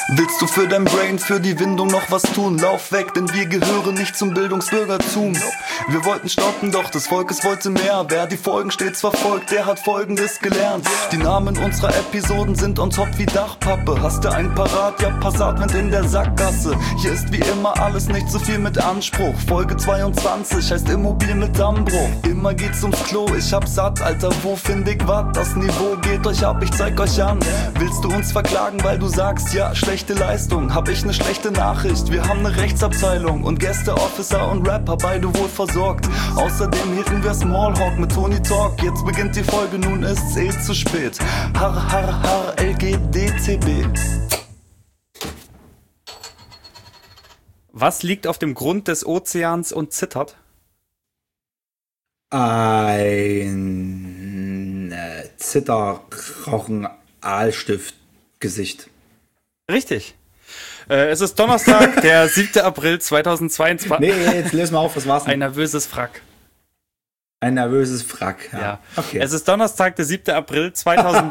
Willst du für dein Brain, für die Windung noch was tun? Lauf weg, denn wir gehören nicht zum Bildungsbürgertum. Wir wollten stoppen, doch des Volkes wollte mehr. Wer die Folgen stets verfolgt, der hat Folgendes gelernt. Die Namen unserer Episoden sind on top wie Dachpappe. Hast du einen parat? Ja, Passatwind in der Sackgasse. Hier ist wie immer alles nicht so viel mit Anspruch. Folge 22 heißt Immobil mit Dammbruch. Immer geht's ums Klo, ich hab satt, Alter, wo find ich wat? Das Niveau geht euch ab, ich zeig euch an. Willst du uns verklagen, weil du sagst, ja, schlechte Leistung? Hab ich ne schlechte Nachricht, wir haben ne Rechtsabteilung und Gäste, Officer und Rapper, beide wohl versorgt. Außerdem hielten wir Smallhawk mit Tony Talk. Jetzt beginnt die Folge, nun ist's zu spät. Har, har, har, LGDTB. Was liegt auf dem Grund des Ozeans und zittert? Ein Zitterrauchen-Aalstift-Gesicht. Richtig. Es ist Donnerstag, der 7. April 2022. Nee, jetzt löse mal auf, was war's denn? Ein nervöses Frack. Ein nervöses Frack, ja. Okay. Es ist Donnerstag, der 7. April 2000.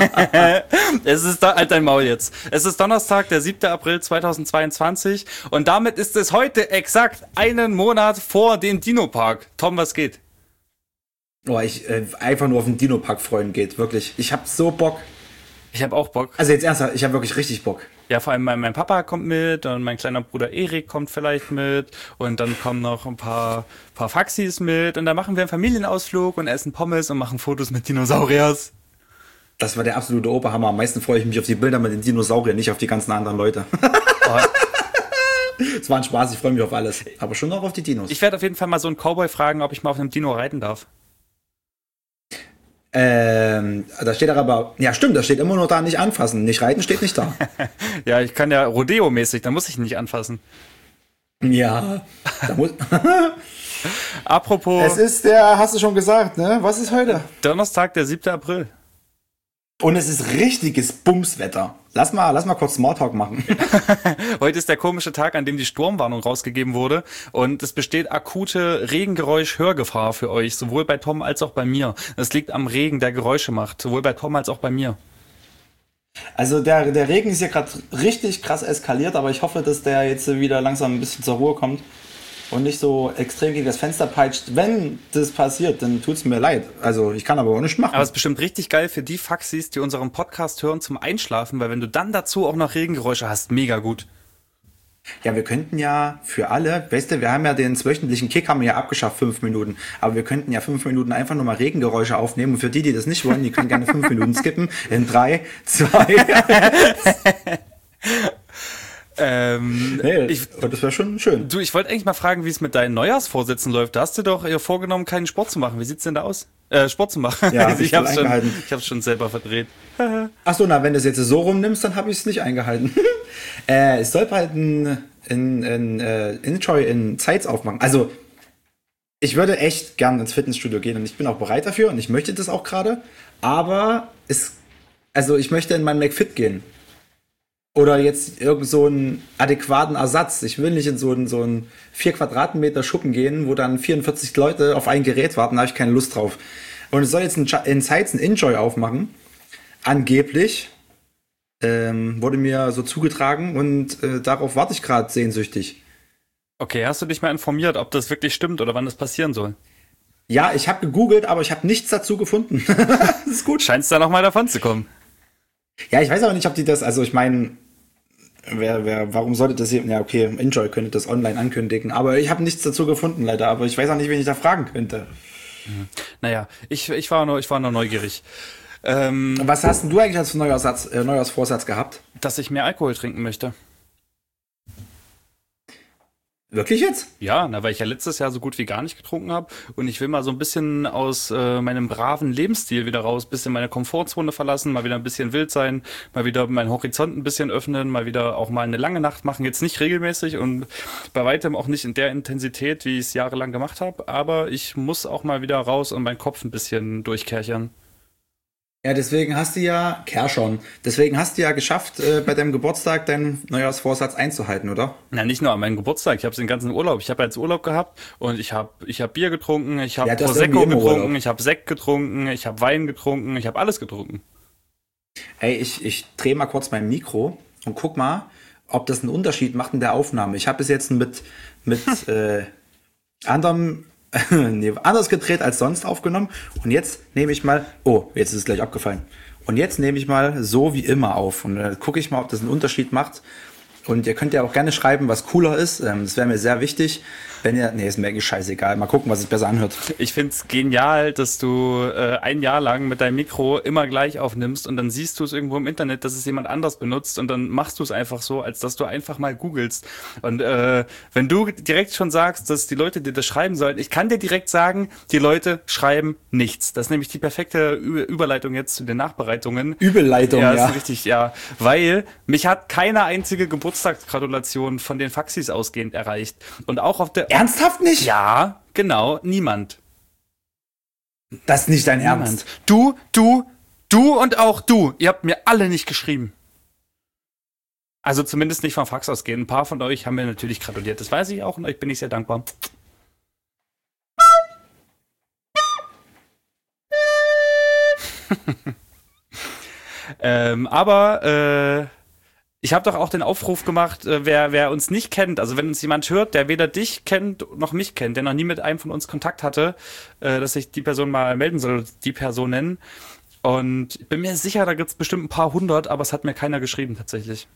Halt dein Maul jetzt. Es ist Donnerstag, der 7. April 2022 und damit ist es heute exakt einen Monat vor dem Dino-Park. Tom, was geht? Oh, ich einfach nur auf den Dino-Park freuen geht, wirklich. Ich hab so Bock. Ich hab auch Bock. Also jetzt ernsthaft, ich hab wirklich richtig Bock. Ja, vor allem mein Papa kommt mit und mein kleiner Bruder Erik kommt vielleicht mit und dann kommen noch ein paar Faxis mit und dann machen wir einen Familienausflug und essen Pommes und machen Fotos mit Dinosauriers. Das war der absolute Oberhammer. Am meisten freue ich mich auf die Bilder mit den Dinosauriern, nicht auf die ganzen anderen Leute. Es war ein Spaß, ich freue mich auf alles. Aber schon noch auf die Dinos. Ich werde auf jeden Fall mal so einen Cowboy fragen, ob ich mal auf einem Dino reiten darf. Da steht aber, ja stimmt, da steht immer nur da nicht anfassen. Nicht reiten steht nicht da. Ja, ich kann ja Rodeo-mäßig, da muss ich ihn nicht anfassen. Ja. Da muss Apropos. Es ist der, hast du schon gesagt, ne? Was ist heute? Donnerstag, der 7. April. Und es ist richtiges Bumswetter. Lass mal kurz Smalltalk machen. Heute ist der komische Tag, an dem die Sturmwarnung rausgegeben wurde. Und es besteht akute Regengeräusch-Hörgefahr für euch, sowohl bei Tom als auch bei mir. Es liegt am Regen, der Geräusche macht, sowohl bei Tom als auch bei mir. Also der Regen ist ja gerade richtig krass eskaliert, aber ich hoffe, dass der jetzt wieder langsam ein bisschen zur Ruhe kommt und nicht so extrem gegen das Fenster peitscht. Wenn das passiert, dann tut's mir leid. Also ich kann aber auch nichts machen. Aber es ist bestimmt richtig geil für die Faxis, die unseren Podcast hören zum Einschlafen, weil wenn du dann dazu auch noch Regengeräusche hast, mega gut. Ja, wir könnten ja für alle, weißt du, wir haben ja den wöchentlichen Kick, haben wir ja abgeschafft, 5 Minuten. Aber wir könnten ja 5 Minuten einfach nur mal Regengeräusche aufnehmen. Und für die das nicht wollen, die können gerne 5 Minuten skippen. In 3, 2... Nee, das wäre schon schön. Du, ich wollte eigentlich mal fragen, wie es mit deinen Neujahrsvorsätzen läuft. Da hast du doch vorgenommen, keinen Sport zu machen. Wie sieht's denn da aus? Sport zu machen. Ja, ich hab's schon selber verdreht. Ach so, na, wenn du es jetzt so rumnimmst, dann habe ich es nicht eingehalten. Es soll bald ein Enjoy in Zeitz aufmachen. Also, ich würde echt gern ins Fitnessstudio gehen und ich bin auch bereit dafür und ich möchte das auch gerade. Aber ich möchte in mein McFit gehen. Oder jetzt irgend so einen adäquaten Ersatz. Ich will nicht in so einen 4 Quadratmeter Schuppen gehen, wo dann 44 Leute auf ein Gerät warten, da habe ich keine Lust drauf. Und es soll jetzt in Zeitz ein Enjoy aufmachen. Angeblich wurde mir so zugetragen und darauf warte ich gerade sehnsüchtig. Okay, hast du dich mal informiert, ob das wirklich stimmt oder wann das passieren soll? Ja, ich habe gegoogelt, aber ich habe nichts dazu gefunden. Das ist gut. Scheinst da noch mal davon zu kommen. Ja, ich weiß aber nicht, ob die das, also ich meine, warum sollte das hier, ja okay, Enjoy könnte das online ankündigen, aber ich habe nichts dazu gefunden leider, aber ich weiß auch nicht, wen ich da fragen könnte. Naja, ich war nur neugierig. Was hast denn du eigentlich als Neujahrsvorsatz gehabt? Dass ich mehr Alkohol trinken möchte. Wirklich jetzt? Ja, weil ich ja letztes Jahr so gut wie gar nicht getrunken habe und ich will mal so ein bisschen aus meinem braven Lebensstil wieder raus, bisschen meine Komfortzone verlassen, mal wieder ein bisschen wild sein, mal wieder meinen Horizont ein bisschen öffnen, mal wieder auch mal eine lange Nacht machen, jetzt nicht regelmäßig und bei weitem auch nicht in der Intensität, wie ich es jahrelang gemacht habe, aber ich muss auch mal wieder raus und meinen Kopf ein bisschen durchkerchern. Ja, deswegen hast du ja geschafft, bei deinem Geburtstag deinen Neujahrsvorsatz einzuhalten, oder? Na, nicht nur an meinem Geburtstag, ich habe den ganzen Urlaub. Ich habe jetzt Urlaub gehabt und ich hab Bier getrunken, ich habe Prosecco getrunken, ich habe Sekt getrunken, ich habe Wein getrunken, ich habe alles getrunken. Ey, ich drehe mal kurz mein Mikro und guck mal, ob das einen Unterschied macht in der Aufnahme. Ich habe es jetzt mit anders gedreht als sonst aufgenommen. Und jetzt nehme ich mal, jetzt ist es gleich abgefallen. Und jetzt nehme ich mal so wie immer auf. Und dann gucke ich mal, ob das einen Unterschied macht. Und ihr könnt ja auch gerne schreiben, was cooler ist. Das wäre mir sehr wichtig. Ist mir eigentlich scheißegal. Mal gucken, was sich besser anhört. Ich find's genial, dass du ein Jahr lang mit deinem Mikro immer gleich aufnimmst und dann siehst du es irgendwo im Internet, dass es jemand anders benutzt und dann machst du es einfach so, als dass du einfach mal googelst. Und wenn du direkt schon sagst, dass die Leute dir das schreiben sollen, ich kann dir direkt sagen, die Leute schreiben nichts. Das ist nämlich die perfekte Überleitung jetzt zu den Nachbereitungen. Übelleitung, ja. Das ist richtig, ja. Weil mich hat keine einzige Geburtstagsgratulation von den Faxis ausgehend erreicht. Und auch auf der... Ernsthaft nicht? Ja, genau, niemand. Das ist nicht dein Ernst. Du und auch du. Ihr habt mir alle nicht geschrieben. Also zumindest nicht vom Fax ausgehen. Ein paar von euch haben mir natürlich gratuliert. Das weiß ich auch und euch bin ich sehr dankbar. Aber ich habe doch auch den Aufruf gemacht, wer uns nicht kennt, also wenn uns jemand hört, der weder dich kennt noch mich kennt, der noch nie mit einem von uns Kontakt hatte, dass sich die Person mal melden soll, die Personen. Und ich bin mir sicher, da gibt's bestimmt ein paar hundert, aber es hat mir keiner geschrieben tatsächlich.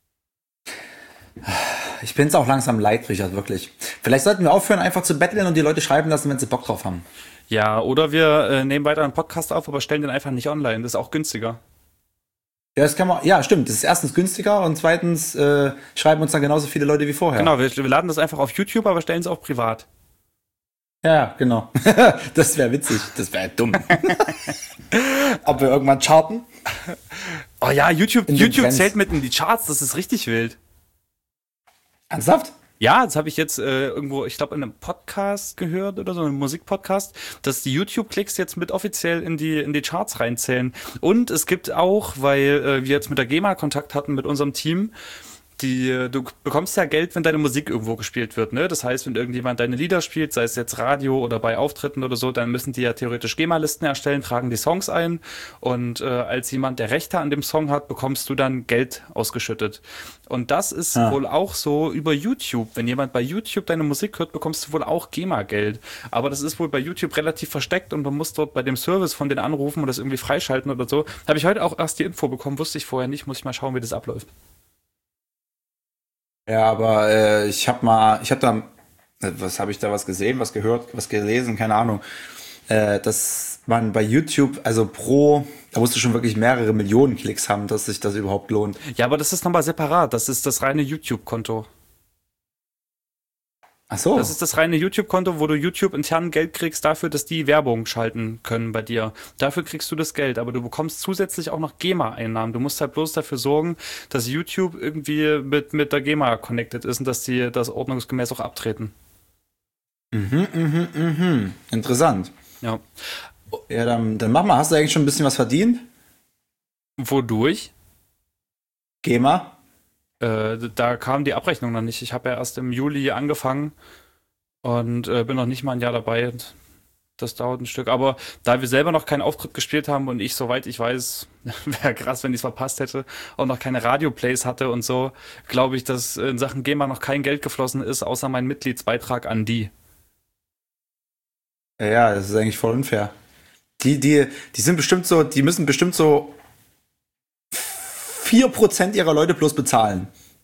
Ich bin's auch langsam leid, Richard, wirklich. Vielleicht sollten wir aufhören, einfach zu betteln und die Leute schreiben lassen, wenn sie Bock drauf haben. Ja, oder wir nehmen weiter einen Podcast auf, aber stellen den einfach nicht online. Das ist auch günstiger. Ja, das kann man, ja, stimmt. Das ist erstens günstiger und zweitens schreiben uns dann genauso viele Leute wie vorher. Genau, wir laden das einfach auf YouTube, aber stellen es auch privat. Ja, genau. Das wäre witzig. Das wäre dumm. Ob wir irgendwann charten? Oh ja, YouTube zählt mit in die Charts, das ist richtig wild. Ernsthaft? Ja, das habe ich jetzt irgendwo, ich glaube, in einem Podcast gehört oder so, einem Musikpodcast, dass die YouTube-Klicks jetzt mit offiziell in die Charts reinzählen. Und es gibt auch, weil wir jetzt mit der GEMA Kontakt hatten mit unserem Team, du bekommst ja Geld, wenn deine Musik irgendwo gespielt wird, ne? Das heißt, wenn irgendjemand deine Lieder spielt, sei es jetzt Radio oder bei Auftritten oder so, dann müssen die ja theoretisch GEMA-Listen erstellen, tragen die Songs ein und als jemand, der Rechte an dem Song hat, bekommst du dann Geld ausgeschüttet. Und das ist wohl auch so über YouTube. Wenn jemand bei YouTube deine Musik hört, bekommst du wohl auch GEMA-Geld. Aber das ist wohl bei YouTube relativ versteckt und man muss dort bei dem Service von denen anrufen und das irgendwie freischalten oder so. Habe ich heute auch erst die Info bekommen, wusste ich vorher nicht, muss ich mal schauen, wie das abläuft. Ja, aber ich habe da, was gesehen, was gehört, was gelesen, keine Ahnung, dass man bei YouTube, also da musst du schon wirklich mehrere Millionen Klicks haben, dass sich das überhaupt lohnt. Ja, aber das ist nochmal separat, das ist das reine YouTube-Konto. Ach so. Das ist das reine YouTube-Konto, wo du YouTube intern Geld kriegst dafür, dass die Werbung schalten können bei dir. Dafür kriegst du das Geld, aber du bekommst zusätzlich auch noch GEMA-Einnahmen. Du musst halt bloß dafür sorgen, dass YouTube irgendwie mit der GEMA connected ist und dass die das ordnungsgemäß auch abtreten. Interessant. Ja. Ja, dann mach mal. Hast du eigentlich schon ein bisschen was verdient? Wodurch? GEMA? Da kam die Abrechnung noch nicht. Ich habe ja erst im Juli angefangen und bin noch nicht mal ein Jahr dabei. Das dauert ein Stück. Aber da wir selber noch keinen Auftritt gespielt haben und ich, soweit ich weiß, wäre krass, wenn ich es verpasst hätte, auch noch keine Radio-Plays hatte und so, glaube ich, dass in Sachen GEMA noch kein Geld geflossen ist, außer mein Mitgliedsbeitrag an die. Ja, das ist eigentlich voll unfair. Die sind bestimmt so, die müssen bestimmt so 4% ihrer Leute plus bezahlen.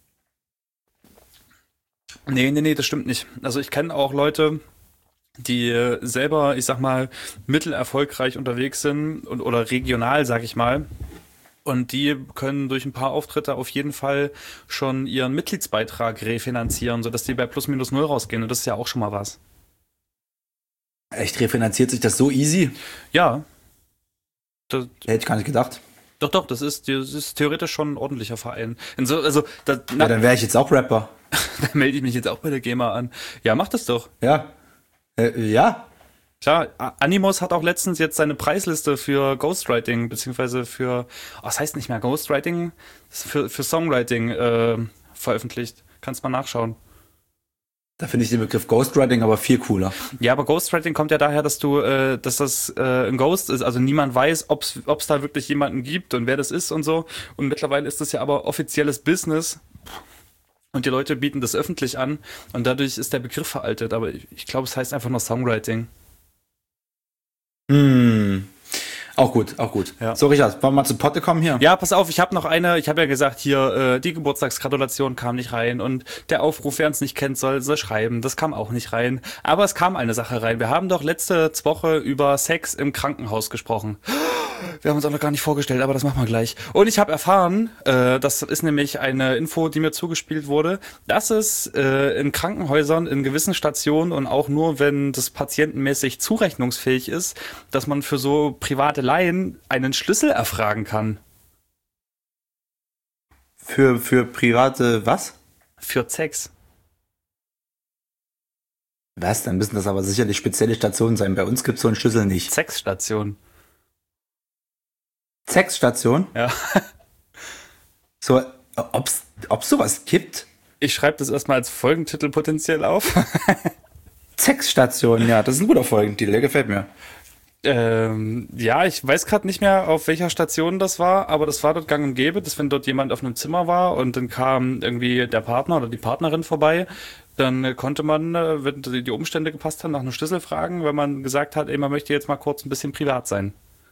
Nee, das stimmt nicht. Also ich kenne auch Leute, die selber, ich sag mal, mittelerfolgreich unterwegs sind oder regional, sag ich mal. Und die können durch ein paar Auftritte auf jeden Fall schon ihren Mitgliedsbeitrag refinanzieren, sodass die bei plus minus null rausgehen. Und das ist ja auch schon mal was. Echt, refinanziert sich das so easy? Ja. Hätte ich gar nicht gedacht. Doch, das ist theoretisch schon ein ordentlicher Verein. Ja, dann wäre ich jetzt auch Rapper. Dann melde ich mich jetzt auch bei der GEMA an. Ja, mach das doch. Ja. Ja. Klar, Animos hat auch letztens jetzt seine Preisliste für Ghostwriting, beziehungsweise es heißt nicht mehr Ghostwriting, für Songwriting veröffentlicht. Kannst mal nachschauen. Da finde ich den Begriff Ghostwriting aber viel cooler. Ja, aber Ghostwriting kommt ja daher, dass dass das ein Ghost ist. Also niemand weiß, ob es da wirklich jemanden gibt und wer das ist und so. Und mittlerweile ist das ja aber offizielles Business. Und die Leute bieten das öffentlich an. Und dadurch ist der Begriff veraltet. Aber ich glaube, es heißt einfach nur Songwriting. Auch gut, auch gut. Ja. So, Richard, wollen wir mal zu Potte kommen hier? Ja, pass auf, ich habe ja gesagt, hier, die Geburtstagsgratulation kam nicht rein und der Aufruf, wer uns nicht kennt, soll schreiben, das kam auch nicht rein. Aber es kam eine Sache rein. Wir haben doch letzte Woche über Sex im Krankenhaus gesprochen. Wir haben uns auch noch gar nicht vorgestellt, aber das machen wir gleich. Und ich habe erfahren, das ist nämlich eine Info, die mir zugespielt wurde, dass es in Krankenhäusern, in gewissen Stationen und auch nur, wenn das patientenmäßig zurechnungsfähig ist, dass man für so private Laien einen Schlüssel erfragen kann. Für private was? Für Sex. Was? Dann müssen das aber sicherlich spezielle Stationen sein. Bei uns gibt es so einen Schlüssel nicht. Sexstation. Sexstation? Ja. So, ob's sowas gibt? Ich schreibe das erstmal als Folgentitel potenziell auf. Sexstation, ja, das ist ein guter Folgentitel, der gefällt mir. Ja, ich weiß gerade nicht mehr, auf welcher Station das war, aber das war dort gang und gäbe, dass wenn dort jemand auf einem Zimmer war und dann kam irgendwie der Partner oder die Partnerin vorbei, dann konnte man, wenn die Umstände gepasst haben, nach einem Schlüssel fragen, wenn man gesagt hat, ey, man möchte jetzt mal kurz ein bisschen privat sein.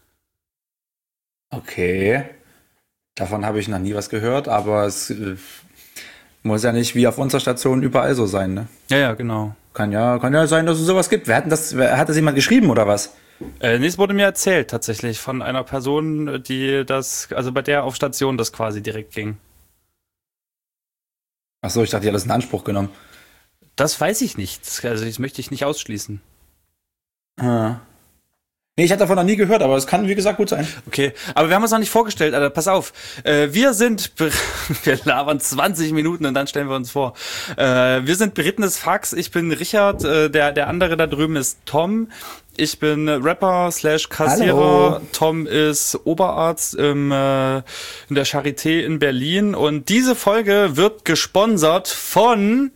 Okay. Davon habe ich noch nie was gehört, aber es muss ja nicht wie auf unserer Station überall so sein, ne? Ja, genau. Kann ja sein, dass es sowas gibt. Hat das jemand geschrieben oder was? Nee, es wurde mir erzählt tatsächlich von einer Person, also bei der auf Station das quasi direkt ging. Achso, ich dachte, die hat das in Anspruch genommen. Das weiß ich nicht. Also das möchte ich nicht ausschließen. Nee, ich hatte davon noch nie gehört, aber es kann, wie gesagt, gut sein. Okay, aber wir haben uns noch nicht vorgestellt, Alter, pass auf. Wir labern 20 Minuten und dann stellen wir uns vor. Wir sind berittenes Fax, ich bin Richard, der andere da drüben ist Tom. Ich bin Rapper / Kassierer. Hallo. Tom ist Oberarzt in der Charité in Berlin und diese Folge wird gesponsert von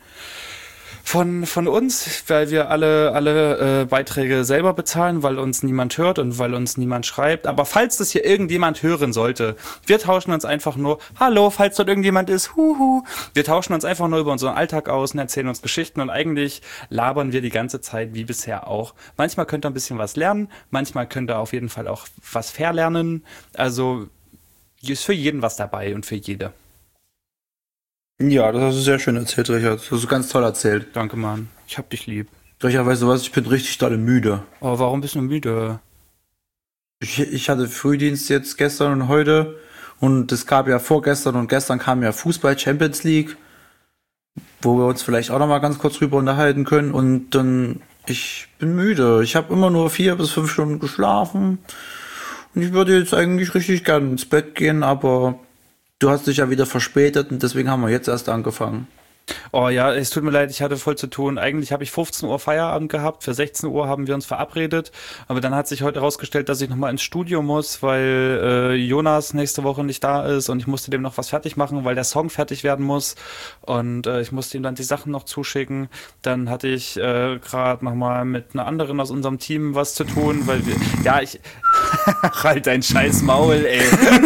uns, weil wir alle Beiträge selber bezahlen, weil uns niemand hört und weil uns niemand schreibt. Aber falls das hier irgendjemand hören sollte, wir tauschen uns einfach nur, hallo, falls dort irgendjemand ist, huhu. Wir tauschen uns einfach nur über unseren Alltag aus und erzählen uns Geschichten und eigentlich labern wir die ganze Zeit wie bisher auch. Manchmal könnt ihr ein bisschen was lernen, manchmal könnt ihr auf jeden Fall auch was verlernen. Also ist für jeden was dabei und für jede. Ja, das hast du sehr schön erzählt, Richard. Das hast du ganz toll erzählt. Danke, Mann. Ich hab dich lieb. Richard, weißt du was? Ich bin richtig dolle müde. Oh, warum bist du müde? Ich hatte Frühdienst jetzt gestern und heute und es gab ja vorgestern und gestern kam ja Fußball Champions League, wo wir uns vielleicht auch noch mal ganz kurz drüber unterhalten können und dann, ich bin müde. Ich habe immer nur 4 bis 5 Stunden geschlafen und ich würde jetzt eigentlich richtig gerne ins Bett gehen, aber du hast dich ja wieder verspätet und deswegen haben wir jetzt erst angefangen. Oh ja, es tut mir leid, ich hatte voll zu tun. Eigentlich habe ich 15 Uhr Feierabend gehabt, für 16 Uhr haben wir uns verabredet, aber dann hat sich heute herausgestellt, dass ich nochmal ins Studio muss, weil Jonas nächste Woche nicht da ist und ich musste dem noch was fertig machen, weil der Song fertig werden muss und ich musste ihm dann die Sachen noch zuschicken. Dann hatte ich gerade nochmal mit einer anderen aus unserem Team was zu tun, weil halt dein scheiß Maul, ey.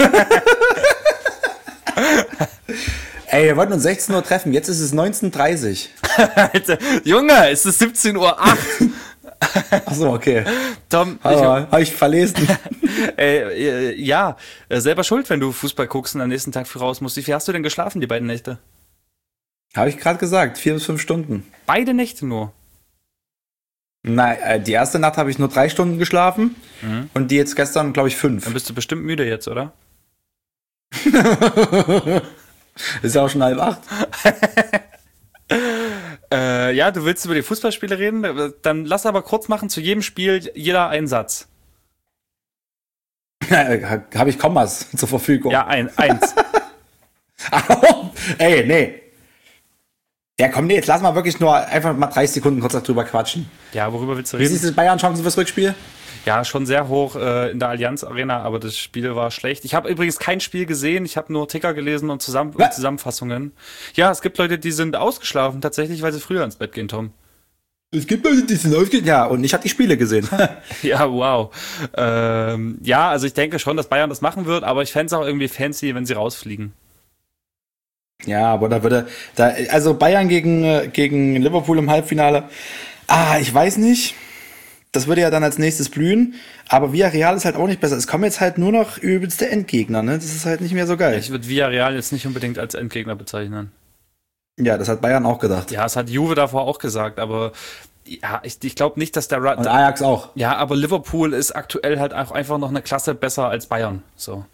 Ey, wir wollten uns 16 Uhr treffen, jetzt ist es 19:30 Alter, Junge, es ist 17:08 Uhr. Achso, okay. Tom, Hab ich verlesen. selber schuld, wenn du Fußball guckst und am nächsten Tag früh raus musst. Wie viel hast du denn geschlafen, die beiden Nächte? Habe ich gerade gesagt, 4 bis 5 Stunden. Beide Nächte nur? Nein, die erste Nacht habe ich nur 3 Stunden geschlafen und die jetzt gestern, glaube ich, 5. Dann bist du bestimmt müde jetzt, oder? Ist ja auch schon 7:30. Ja, du willst über die Fußballspiele reden? Dann lass aber kurz machen, zu jedem Spiel jeder einen Satz. Habe ich Kommas zur Verfügung? Ja, eins. Ey, nee. Ja, komm, nee, jetzt lass mal wirklich nur einfach mal 30 Sekunden kurz darüber quatschen. Ja, worüber willst du Wie reden? siehst du Bayern-Chancen fürs Rückspiel? Ja, schon sehr hoch in der Allianz Arena, aber das Spiel war schlecht. Ich habe übrigens kein Spiel gesehen, ich habe nur Ticker gelesen und Zusammenfassungen. Ja, es gibt Leute, die sind ausgeschlafen, tatsächlich, weil sie früher ins Bett gehen, Tom. Es gibt Leute, die sind ausgegangen. Ja, und ich habe die Spiele gesehen. Ja, wow. Ja, also ich denke schon, dass Bayern das machen wird, aber ich fände es auch irgendwie fancy, wenn sie rausfliegen. Ja, aber also Bayern gegen Liverpool im Halbfinale. Ich weiß nicht. Das würde ja dann als nächstes blühen. Aber Villarreal ist halt auch nicht besser. Es kommen jetzt halt nur noch übelste Endgegner, ne? Das ist halt nicht mehr so geil. Ich würde Villarreal jetzt nicht unbedingt als Endgegner bezeichnen. Ja, das hat Bayern auch gedacht. Ja, es hat Juve davor auch gesagt, aber ja, ich glaube nicht, dass der Und Ajax auch. Ja, aber Liverpool ist aktuell halt auch einfach noch eine Klasse besser als Bayern. So.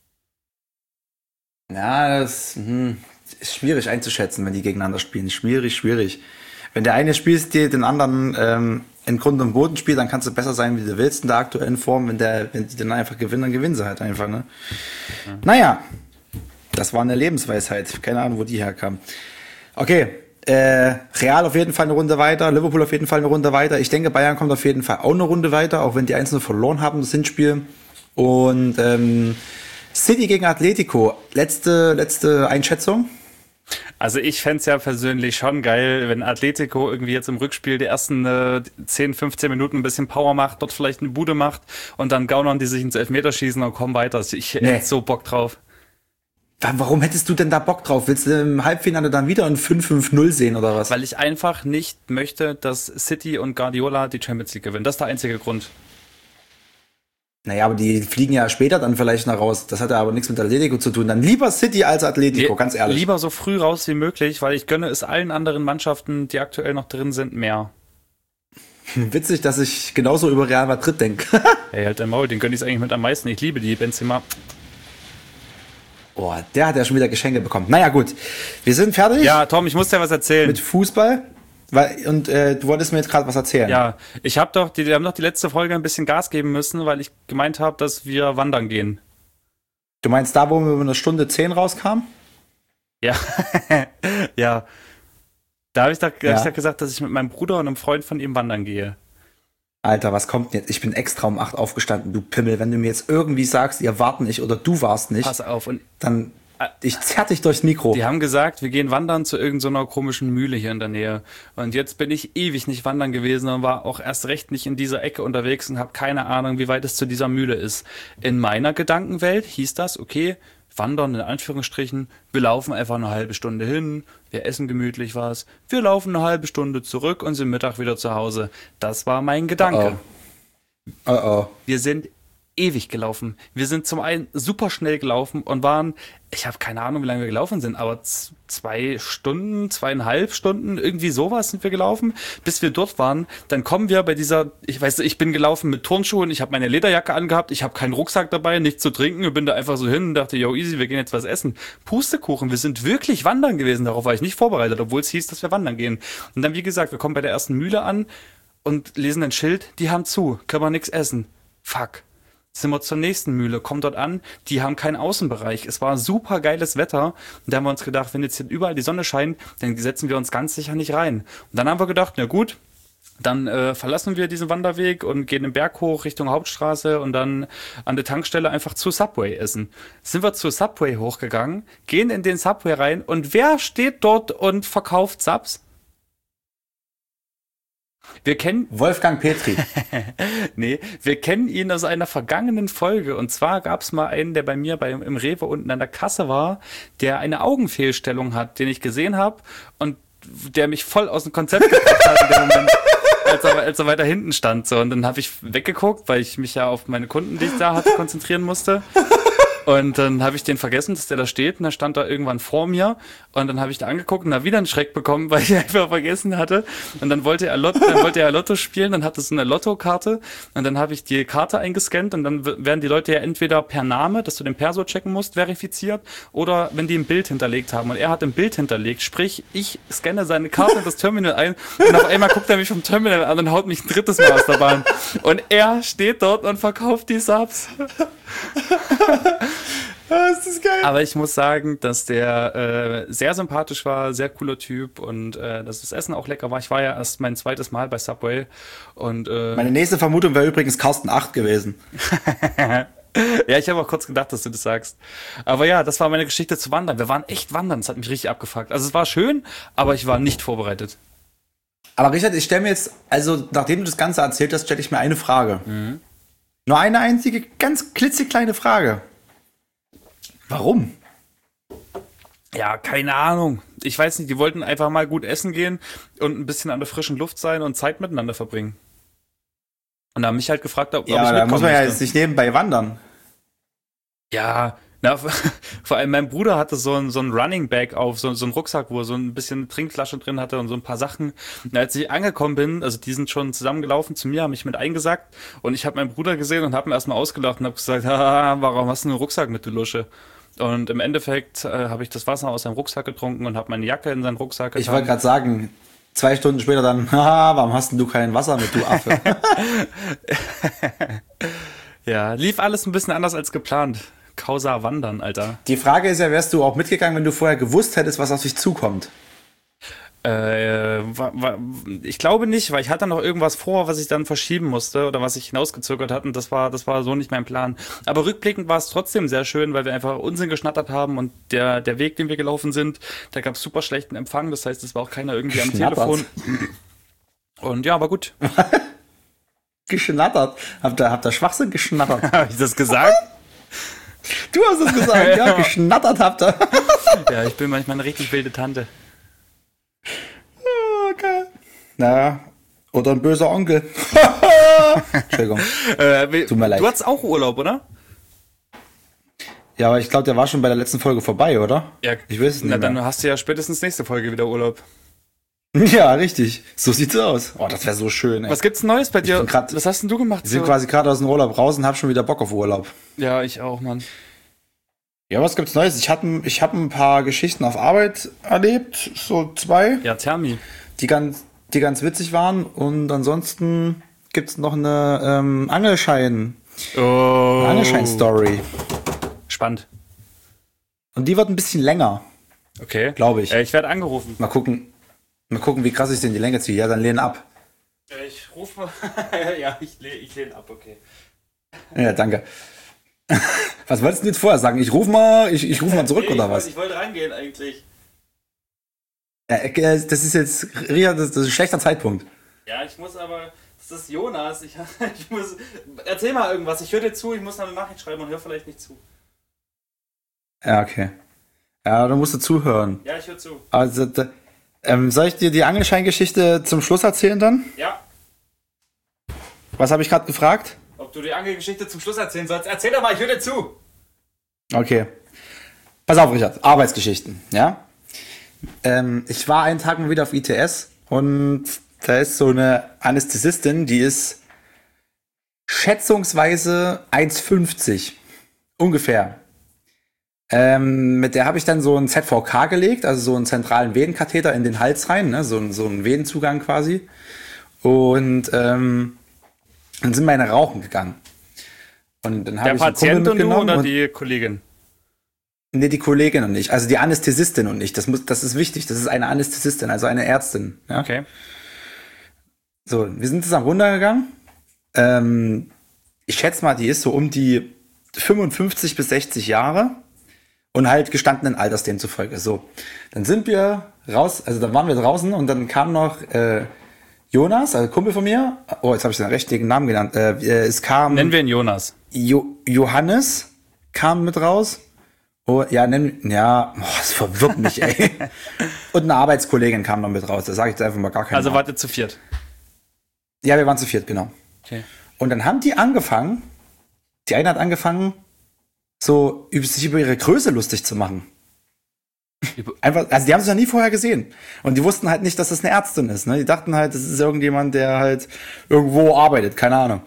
Ja, das ist schwierig einzuschätzen, wenn die gegeneinander spielen. Schwierig. Wenn der eine spielt, den anderen in Grund und Boden spielt, dann kannst du besser sein, wie du willst in der aktuellen Form. Wenn die dann einfach gewinnen, dann gewinnen sie halt einfach, ne? Ja. Naja, das war eine Lebensweisheit. Keine Ahnung, wo die herkam. Okay, Real auf jeden Fall eine Runde weiter, Liverpool auf jeden Fall eine Runde weiter. Ich denke, Bayern kommt auf jeden Fall auch eine Runde weiter, auch wenn die einzeln verloren haben, das Hinspiel. Und City gegen Atletico, letzte Einschätzung? Also ich fände es ja persönlich schon geil, wenn Atletico irgendwie jetzt im Rückspiel die ersten 10, 15 Minuten ein bisschen Power macht, dort vielleicht eine Bude macht und dann gaunern die sich ins Elfmeterschießen und kommen weiter. Ich hätte so Bock drauf. Warum hättest du denn da Bock drauf? Willst du im Halbfinale dann wieder ein 5-5-0 sehen oder was? Weil ich einfach nicht möchte, dass City und Guardiola die Champions League gewinnen. Das ist der einzige Grund. Naja, aber die fliegen ja später dann vielleicht noch raus. Das hat ja aber nichts mit Atletico zu tun. Dann lieber City als Atletico, ganz ehrlich. Lieber so früh raus wie möglich, weil ich gönne es allen anderen Mannschaften, die aktuell noch drin sind, mehr. Witzig, dass ich genauso über Real Madrid denke. Ey, halt dein Maul, den gönne ich eigentlich mit am meisten. Ich liebe die, Benzema. Boah, der hat ja schon wieder Geschenke bekommen. Naja, gut. Wir sind fertig. Ja, Tom, ich muss dir was erzählen. Mit Fußball. Und du wolltest mir jetzt gerade was erzählen. Ja, die haben doch die letzte Folge ein bisschen Gas geben müssen, weil ich gemeint habe, dass wir wandern gehen. Du meinst da, wo wir über 1:10 rauskamen? Ja. Ja. Da habe ich doch gesagt, dass ich mit meinem Bruder und einem Freund von ihm wandern gehe. Alter, was kommt denn jetzt? Ich bin extra um 8 aufgestanden, du Pimmel. Wenn du mir jetzt irgendwie sagst, ihr wart nicht oder du warst nicht, pass auf, und dann ich zerr dich durchs Mikro. Die haben gesagt, wir gehen wandern zu irgendeiner komischen Mühle hier in der Nähe. Und jetzt bin ich ewig nicht wandern gewesen und war auch erst recht nicht in dieser Ecke unterwegs und habe keine Ahnung, wie weit es zu dieser Mühle ist. In meiner Gedankenwelt hieß das, okay, wandern in Anführungsstrichen, wir laufen einfach eine halbe Stunde hin, wir essen gemütlich was, wir laufen eine halbe Stunde zurück und sind Mittag wieder zu Hause. Das war mein Gedanke. Oh. Wir sind ewig gelaufen. Wir sind zum einen super schnell gelaufen und waren, ich habe keine Ahnung, wie lange wir gelaufen sind, aber 2 Stunden, 2,5 Stunden, irgendwie sowas sind wir gelaufen, bis wir dort waren. Dann kommen wir bei dieser, ich bin gelaufen mit Turnschuhen, ich habe meine Lederjacke angehabt, ich habe keinen Rucksack dabei, nichts zu trinken, ich bin da einfach so hin und dachte, yo, easy, wir gehen jetzt was essen. Pustekuchen, wir sind wirklich wandern gewesen, darauf war ich nicht vorbereitet, obwohl es hieß, dass wir wandern gehen. Und dann, wie gesagt, wir kommen bei der ersten Mühle an und lesen ein Schild, die haben zu, können wir nichts essen. Fuck. Sind wir zur nächsten Mühle, kommen dort an, die haben keinen Außenbereich. Es war super geiles Wetter und da haben wir uns gedacht, wenn jetzt hier überall die Sonne scheint, dann setzen wir uns ganz sicher nicht rein. Und dann haben wir gedacht, na gut, dann verlassen wir diesen Wanderweg und gehen den Berg hoch Richtung Hauptstraße und dann an der Tankstelle einfach zu Subway essen. Sind wir zu Subway hochgegangen, gehen in den Subway rein und wer steht dort und verkauft Subs? Wir kennen Wolfgang Petri. Nee, wir kennen ihn aus einer vergangenen Folge. Und zwar gab es mal einen, der bei mir im Rewe unten an der Kasse war, der eine Augenfehlstellung hat, den ich gesehen habe und der mich voll aus dem Konzept gebracht hat in dem Moment, als er weiter hinten stand. So. Und dann habe ich weggeguckt, weil ich mich ja auf meine Kunden, die ich da hatte, konzentrieren musste. Und dann habe ich den vergessen, dass der da steht. Und dann stand er irgendwann vor mir. Und dann habe ich da angeguckt und da wieder einen Schreck bekommen, weil ich einfach vergessen hatte. Und dann wollte er Lotto spielen. Dann hatte es eine Lottokarte. Und dann habe ich die Karte eingescannt. Und dann werden die Leute ja entweder per Name, dass du den Perso checken musst, verifiziert. Oder wenn die ein Bild hinterlegt haben. Und er hat ein Bild hinterlegt. Sprich, ich scanne seine Karte in das Terminal ein. Und auf einmal guckt er mich vom Terminal an und haut mich ein drittes Mal aus der Bahn. Und er steht dort und verkauft die Subs. ist das geil. Aber ich muss sagen, dass der sehr sympathisch war, sehr cooler Typ und dass das Essen auch lecker war. Ich war ja erst mein zweites Mal bei Subway und Meine nächste Vermutung wäre übrigens Carsten 8 gewesen. ja, ich habe auch kurz gedacht, dass du das sagst. Aber ja, das war meine Geschichte zu Wandern. Wir waren echt wandern, das hat mich richtig abgefuckt. Also es war schön, aber ich war nicht vorbereitet. Aber Richard, ich stelle mir jetzt, also nachdem du das Ganze erzählt hast, stelle ich mir eine Frage. Nur eine einzige, ganz klitzekleine Frage. Warum? Ja, keine Ahnung. Ich weiß nicht, die wollten einfach mal gut essen gehen und ein bisschen an der frischen Luft sein und Zeit miteinander verbringen. Und da haben mich halt gefragt, ob Ja, ich aber da mitkommen muss man ja möchte. jetzt nicht nebenbei wandern. Ja, na, vor allem mein Bruder hatte so ein Running Bag auf, so ein Rucksack, wo er so ein bisschen Trinkflasche drin hatte und so ein paar Sachen. Und als ich angekommen bin, also die sind schon zusammengelaufen zu mir, haben mich mit eingesackt und ich habe meinen Bruder gesehen und habe ihn erstmal ausgelacht und habe gesagt, haha, warum hast du einen Rucksack mit, du Lusche? Und im Endeffekt habe ich das Wasser aus seinem Rucksack getrunken und habe meine Jacke in seinen Rucksack getan. Ich wollte gerade sagen, 2 Stunden später dann, haha, warum hast denn du kein Wasser mit, du Affe? Ja, lief alles ein bisschen anders als geplant. Causa Wandern, Alter. Die Frage ist ja, wärst du auch mitgegangen, wenn du vorher gewusst hättest, was auf dich zukommt? Ich glaube nicht, weil ich hatte noch irgendwas vor, was ich dann verschieben musste oder was ich hinausgezögert hatte und das war so nicht mein Plan. Aber rückblickend war es trotzdem sehr schön, weil wir einfach Unsinn geschnattert haben und der Weg, den wir gelaufen sind, da gab es super schlechten Empfang, das heißt, es war auch keiner irgendwie am Geschnattert? Telefon. Und ja, war gut. Geschnattert. Habt ihr Schwachsinn geschnattert? Habe ich das gesagt? Du hast es gesagt, ja, geschnattert habt ihr. Ja, ich bin manchmal eine richtig wilde Tante. Okay. Na, oder ein böser Onkel. Entschuldigung. Tut mir leid. Du hattest auch Urlaub, oder? Ja, aber ich glaube, der war schon bei der letzten Folge vorbei, oder? Ja, Ich weiß es nicht Na, dann mehr. hast du ja spätestens nächste Folge wieder Urlaub. Ja, richtig. So sieht's aus. Oh, das wäre so schön, ey. Was gibt's Neues bei dir? bin grad- Was hast denn du gemacht? Wir sind quasi gerade aus dem Urlaub raus und hab schon wieder Bock auf Urlaub. Ja, ich auch, Mann. Ja, was gibt's Neues? Ich hab ein paar Geschichten auf Arbeit erlebt, so 2, Ja, Thermi. die ganz witzig waren. Und ansonsten gibt's noch eine Oh. Angelschein-Story. Spannend. Und die wird ein bisschen länger, Okay. glaube ich. Ich werde angerufen. Mal gucken, wie krass ich den die Länge ziehe. Ja, dann lehn ab. Ich rufe mal. Ja, ich lehne ab, okay. Ja, danke. Was wolltest du jetzt vorher sagen? Ich ruf mal zurück oder was? Ich wollte reingehen eigentlich. Ja, das ist jetzt, Ria, das ist ein schlechter Zeitpunkt. Ja, ich muss aber. Das ist Jonas. Ich muss. Erzähl mal irgendwas. Ich höre dir zu. Ich muss noch eine Nachricht schreiben und höre vielleicht nicht zu. Ja, okay. Ja, du musst du zuhören. Ja, ich höre zu. Also, soll ich dir die Angelscheingeschichte zum Schluss erzählen dann? Ja. Was habe ich gerade gefragt? Ob du die Angelgeschichte zum Schluss erzählen sollst? Erzähl doch mal. Ich höre dir zu. Okay. Pass auf, Richard. Arbeitsgeschichten, ja? Ich war einen Tag mal wieder auf ITS und da ist so eine Anästhesistin, die ist schätzungsweise 1,50. Ungefähr. Mit der habe ich dann so ein ZVK gelegt, also so einen zentralen Venenkatheter in den Hals rein, ne? so einen Venenzugang quasi. Und dann sind meine Rauchen gegangen. Und dann habe Der ich einen Kumpel Patient und du mitgenommen oder und- die Kollegin? Nee, die Kollegin und ich, also die Anästhesistin und ich. Das ist wichtig. Das ist eine Anästhesistin, also eine Ärztin. Ja? Okay. So, wir sind zusammen runtergegangen. Ich schätze mal, die ist so um die 55 bis 60 Jahre und halt gestandenen Alters demzufolge. So, dann sind wir raus, also dann waren wir draußen und dann kam noch Jonas, also Kumpel von mir. Oh, jetzt habe ich den richtigen Namen genannt. Es kam Nennen wir ihn Jonas. Johannes kam mit raus. Oh, ja, das verwirrt mich, ey. Und eine Arbeitskollegin kam noch mit raus. Da sage ich jetzt einfach mal gar keinen Also Namen. wart ihr zu viert. Ja, wir waren zu viert, genau. Okay. Und dann haben die angefangen, die eine hat angefangen, so sich über ihre Größe lustig zu machen. Einfach, also die haben sich noch nie vorher gesehen. Und die wussten halt nicht, dass das eine Ärztin ist. Ne? Die dachten halt, das ist irgendjemand, der halt irgendwo arbeitet, keine Ahnung.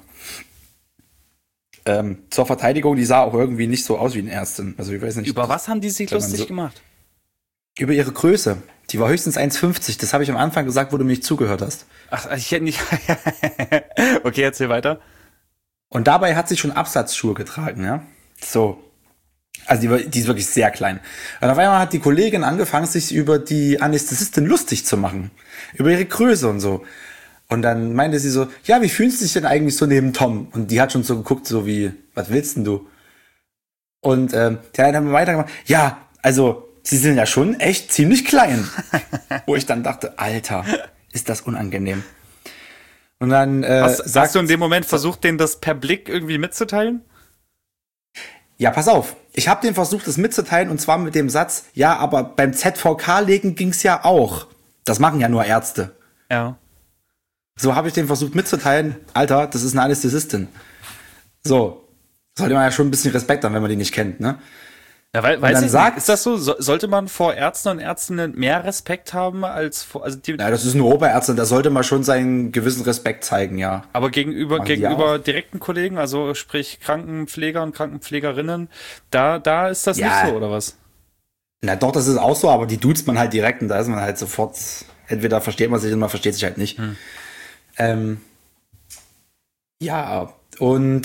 Zur Verteidigung, die sah auch irgendwie nicht so aus wie eine Ärztin. Also ich weiß nicht. Über was haben die sich Wenn man lustig so- gemacht? Über ihre Größe. Die war höchstens 1,50. Das habe ich am Anfang gesagt, wo du mir nicht zugehört hast. Ach, ich hätte nicht. Okay, erzähl weiter. Und dabei hat sie schon Absatzschuhe getragen, ja. So. Also die ist wirklich sehr klein. Und auf einmal hat die Kollegin angefangen, sich über die Anästhesistin lustig zu machen. Über ihre Größe und so. Und dann meinte sie so, ja, wie fühlst du dich denn eigentlich so neben Tom? Und die hat schon so geguckt, so wie, was willst denn du? Und der hat dann weitergemacht, ja, also, sie sind ja schon echt ziemlich klein. Wo ich dann dachte, Alter, ist das unangenehm. Und dann hast du in dem Moment versucht, denen das per Blick irgendwie mitzuteilen? Ja, pass auf. Ich habe denen versucht, das mitzuteilen, und zwar mit dem Satz, ja, aber beim ZVK-Legen ging's ja auch. Das machen ja nur Ärzte. Ja. So habe ich denen versucht mitzuteilen, Alter, das ist eine Anästhesistin. So. Sollte man ja schon ein bisschen Respekt haben, wenn man die nicht kennt, ne? Ja, weiß ich nicht. Ist das so? Sollte man vor Ärzten und Ärztinnen mehr Respekt haben als vor, also die, ja, das ist eine Oberärztin, da sollte man schon seinen gewissen Respekt zeigen, ja. aber gegenüber direkten Kollegen, also sprich Krankenpfleger und Krankenpflegerinnen, da ist das nicht so, oder was? Na doch, das ist auch so, aber die duzt man halt direkt, und da ist man halt sofort, entweder versteht man sich oder man versteht sich halt nicht. Ja, und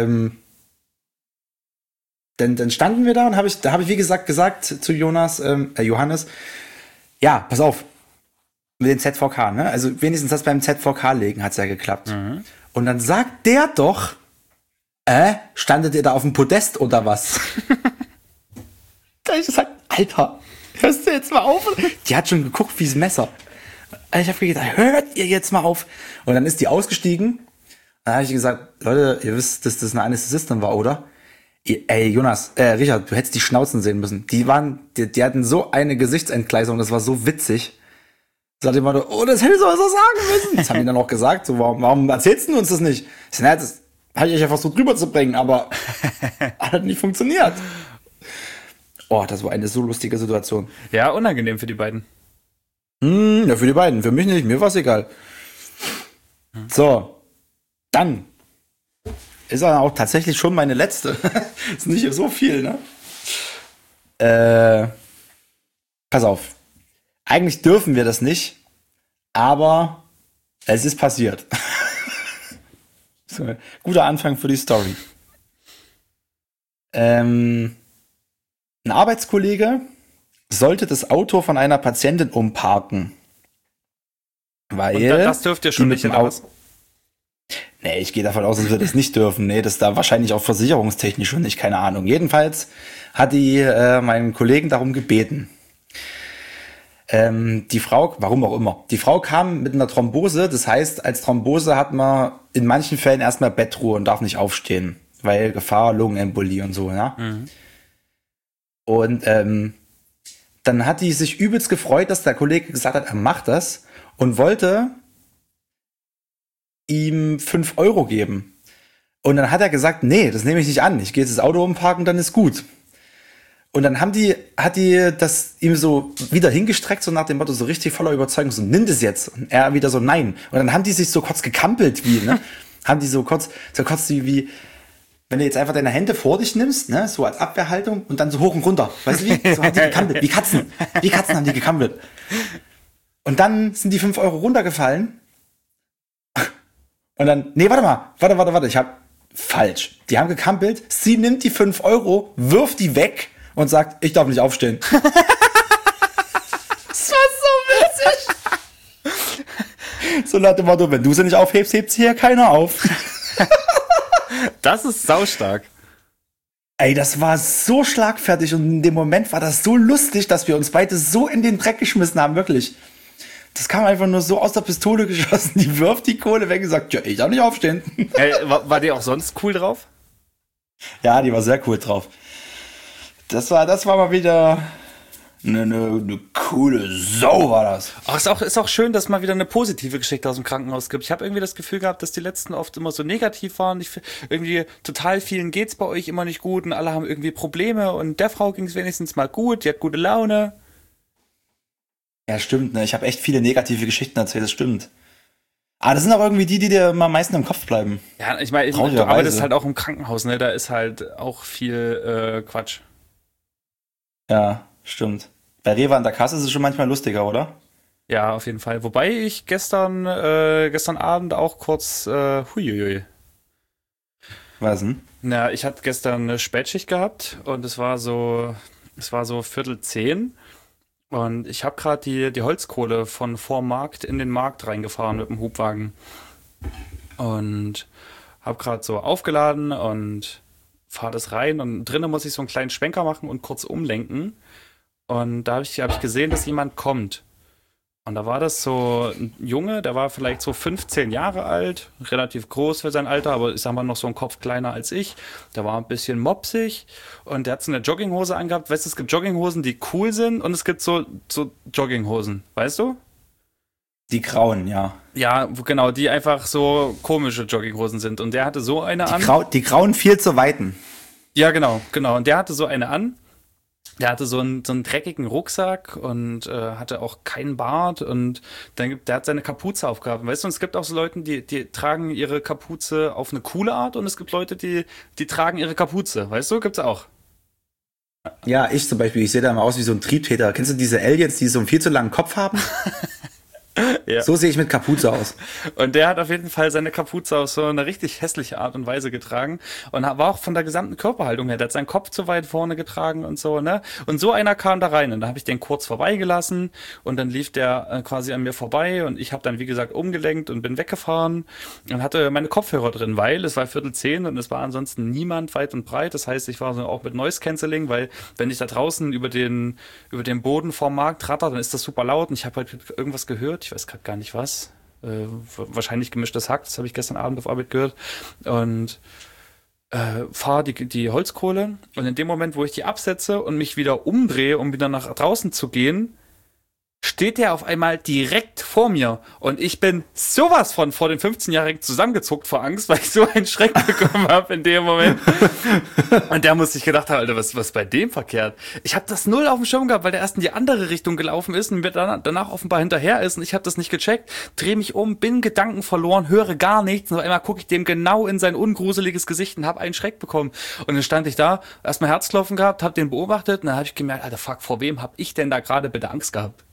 dann standen wir da, und da habe ich wie gesagt zu Johannes, ja, pass auf, mit den ZVK, ne? Also wenigstens das beim ZVK legen hat's ja geklappt. Mhm. Und dann sagt der doch, standet ihr da auf dem Podest oder was? Da hab ich gesagt, Alter, hörst du jetzt mal auf? Die hat schon geguckt wie's Messer. Ich habe gedacht, hört ihr jetzt mal auf? Und dann ist die ausgestiegen. Dann habe ich gesagt, Leute, ihr wisst, dass das eine Anästhesistin war, oder? Ey, Jonas, Richard, du hättest die Schnauzen sehen müssen. Die hatten so eine Gesichtsentgleisung, das war so witzig. Sagt immer, oh, das hättest du was sagen müssen. Das haben die dann auch gesagt, so, warum erzählst du uns das nicht? Ich sag, das habe ich euch ja versucht drüber zu bringen, aber hat nicht funktioniert. Oh, das war eine so lustige Situation. Ja, unangenehm für die beiden. Ja, für die beiden, für mich nicht, mir war's egal. So, dann ist er auch tatsächlich schon meine letzte. Ist nicht so viel, ne? Pass auf. Eigentlich dürfen wir das nicht, aber es ist passiert. So, guter Anfang für die Story. Ein Arbeitskollege sollte das Auto von einer Patientin umparken. Weil und das dürft ihr schon nicht in Auto. Nee, ich gehe davon aus, dass wir das nicht dürfen. Nee, das ist da wahrscheinlich auch versicherungstechnisch schon nicht, keine Ahnung. Jedenfalls hat die meinen Kollegen darum gebeten. Die Frau, warum auch immer, die Frau kam mit einer Thrombose. Das heißt, als Thrombose hat man in manchen Fällen erstmal Bettruhe und darf nicht aufstehen, weil Gefahr, Lungenembolie und so, ja. Mhm. Und dann hat die sich übelst gefreut, dass der Kollege gesagt hat, er macht das, und wollte ihm 5 Euro geben. Und dann hat er gesagt, nee, das nehme ich nicht an. Ich gehe jetzt das Auto umparken, dann ist gut. Und dann hat die das ihm so wieder hingestreckt, so nach dem Motto, so richtig voller Überzeugung, so, nimm das jetzt. Und er wieder so, nein. Und dann haben die sich so kurz gekampelt, haben die so kurz wie, wenn du jetzt einfach deine Hände vor dich nimmst, ne, so als Abwehrhaltung, und dann so hoch und runter. Weißt du wie? So haben die gekampelt, wie Katzen. Wie Katzen haben die gekampelt. Und dann sind die 5 Euro runtergefallen. Und dann, nee, warte, ich hab falsch. Die haben gekampelt, sie nimmt die 5 Euro, wirft die weg und sagt, ich darf nicht aufstehen. Das war so witzig. So nach dem Motto, wenn du sie nicht aufhebst, hebt sie hier keiner auf. Das ist saustark. Ey, das war so schlagfertig, und in dem Moment war das so lustig, dass wir uns beide so in den Dreck geschmissen haben, wirklich. Das kam einfach nur so aus der Pistole geschossen. Die wirft die Kohle weg und sagt, ja, ich darf nicht aufstehen. War die auch sonst cool drauf? Ja, die war sehr cool drauf. Das war mal wieder eine coole Sau, war das. Ach, ist auch schön, dass mal wieder eine positive Geschichte aus dem Krankenhaus gibt. Ich habe irgendwie das Gefühl gehabt, dass die letzten oft immer so negativ waren. Irgendwie total vielen geht's bei euch immer nicht gut und alle haben irgendwie Probleme, und der Frau ging's wenigstens mal gut, die hat gute Laune. Ja, stimmt, ne? Ich habe echt viele negative Geschichten erzählt, das stimmt. Aber das sind auch irgendwie die dir immer am meisten im Kopf bleiben. Ja, ich meine, du arbeitest halt auch im Krankenhaus, ne? Da ist halt auch viel Quatsch. Ja, stimmt. Bei Rewe an der Kasse ist es schon manchmal lustiger, oder? Ja, auf jeden Fall. Wobei ich gestern Abend auch kurz, huiuiui. Was denn? Na, ich hatte gestern eine Spätschicht gehabt und es war so 9:45 und ich habe gerade die Holzkohle von vorm Markt in den Markt reingefahren mit dem Hubwagen und habe gerade so aufgeladen und fahre das rein und drinnen muss ich so einen kleinen Schwenker machen und kurz umlenken und da hab ich gesehen, dass jemand kommt. Und da war das so ein Junge, der war vielleicht so 15 Jahre alt, relativ groß für sein Alter, aber ich sag mal noch so einen Kopf kleiner als ich. Der war ein bisschen mopsig und der hat so eine Jogginghose angehabt. Weißt du, es gibt Jogginghosen, die cool sind und es gibt so Jogginghosen, weißt du? Die Grauen, ja. Ja, genau, die einfach so komische Jogginghosen sind. Und der hatte so eine an. Die Grauen viel zu weiten. Ja, genau. Und der hatte so eine an. Der hatte so einen dreckigen Rucksack und hatte auch keinen Bart und der hat seine Kapuze aufgehabt. Weißt du, und es gibt auch so Leute, die tragen ihre Kapuze auf eine coole Art und es gibt Leute, die tragen ihre Kapuze. Weißt du, gibt's auch. Ja, ich zum Beispiel, ich sehe da mal aus wie so ein Triebtäter. Kennst du diese Aliens, die so einen viel zu langen Kopf haben? Ja. So sehe ich mit Kapuze aus. Und der hat auf jeden Fall seine Kapuze auf so eine richtig hässliche Art und Weise getragen und war auch von der gesamten Körperhaltung her. Der hat seinen Kopf zu weit vorne getragen und so, ne? Und so einer kam da rein und da habe ich den kurz vorbeigelassen und dann lief der quasi an mir vorbei und ich habe dann, wie gesagt, umgelenkt und bin weggefahren und hatte meine Kopfhörer drin, weil es war 9:45 und es war ansonsten niemand weit und breit. Das heißt, ich war so auch mit Noise Cancelling, weil wenn ich da draußen über den Boden vorm Markt ratter, dann ist das super laut und ich habe halt irgendwas gehört. Ich weiß gerade gar nicht was. Wahrscheinlich gemischtes Hack, das habe ich gestern Abend auf Arbeit gehört. Und fahre die Holzkohle. Und in dem Moment, wo ich die absetze und mich wieder umdrehe, um wieder nach draußen zu gehen, steht der auf einmal direkt vor mir. Und ich bin sowas von vor den 15-Jährigen zusammengezuckt vor Angst, weil ich so einen Schreck bekommen habe in dem Moment. Und der muss sich gedacht haben, Alter, was ist bei dem verkehrt? Ich habe das null auf dem Schirm gehabt, weil der erst in die andere Richtung gelaufen ist und mir danach offenbar hinterher ist. Und ich habe das nicht gecheckt, drehe mich um, bin Gedanken verloren, höre gar nichts. Und auf einmal gucke ich dem genau in sein ungruseliges Gesicht und habe einen Schreck bekommen. Und dann stand ich da, erstmal Herzklopfen gehabt, habe den beobachtet und dann habe ich gemerkt, Alter, fuck, vor wem habe ich denn da gerade bitte Angst gehabt?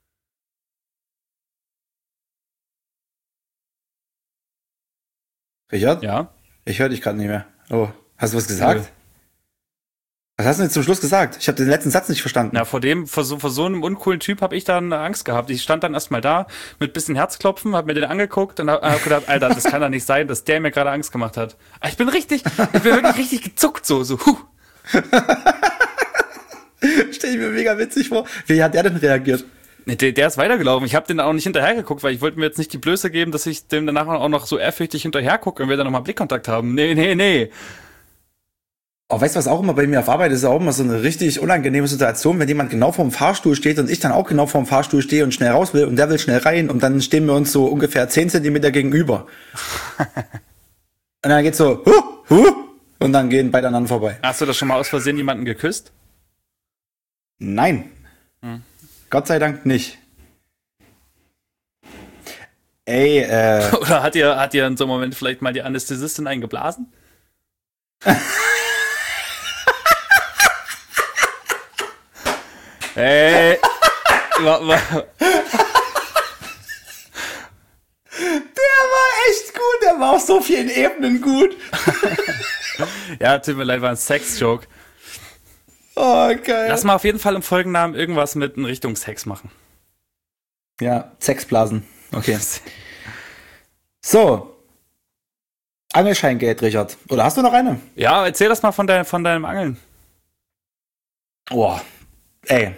Richard? Ja. Ich höre dich gerade nicht mehr. Oh, hast du was gesagt? Was hast du denn zum Schluss gesagt? Ich habe den letzten Satz nicht verstanden. Na, vor so einem uncoolen Typ habe ich dann Angst gehabt. Ich stand dann erstmal da mit bisschen Herzklopfen, habe mir den angeguckt und hab gedacht, Alter, das kann doch nicht sein, dass der mir gerade Angst gemacht hat. Ich bin wirklich richtig gezuckt so. Stell ich mir mega witzig vor. Wie hat der denn reagiert? Der ist weitergelaufen. Ich habe den auch nicht hinterhergeguckt, weil ich wollte mir jetzt nicht die Blöße geben, dass ich dem danach auch noch so ehrfürchtig hinterhergucke und wir dann nochmal Blickkontakt haben. Nee. Oh, weißt du, was auch immer bei mir auf Arbeit ist, auch immer so eine richtig unangenehme Situation, wenn jemand genau vorm Fahrstuhl steht und ich dann auch genau vorm Fahrstuhl stehe und schnell raus will und der will schnell rein und dann stehen wir uns so ungefähr 10 Zentimeter gegenüber. Und dann geht's so, und dann gehen beide aneinander vorbei. Hast du das schon mal aus Versehen jemanden geküsst? Nein. Gott sei Dank nicht. Ey, Oder hat ihr in so einem Moment vielleicht mal die Anästhesistin eingeblasen? Hey. Der war echt gut, der war auf so vielen Ebenen gut. Ja, tut mir leid, war ein Sex-Joke. Oh, geil. Lass mal auf jeden Fall im Folgennamen irgendwas mit in Richtung Sex machen. Ja, Sexblasen. Okay. So. Angelscheingeld, Richard. Oder hast du noch eine? Ja, erzähl das mal von deinem Angeln. Oh, ey.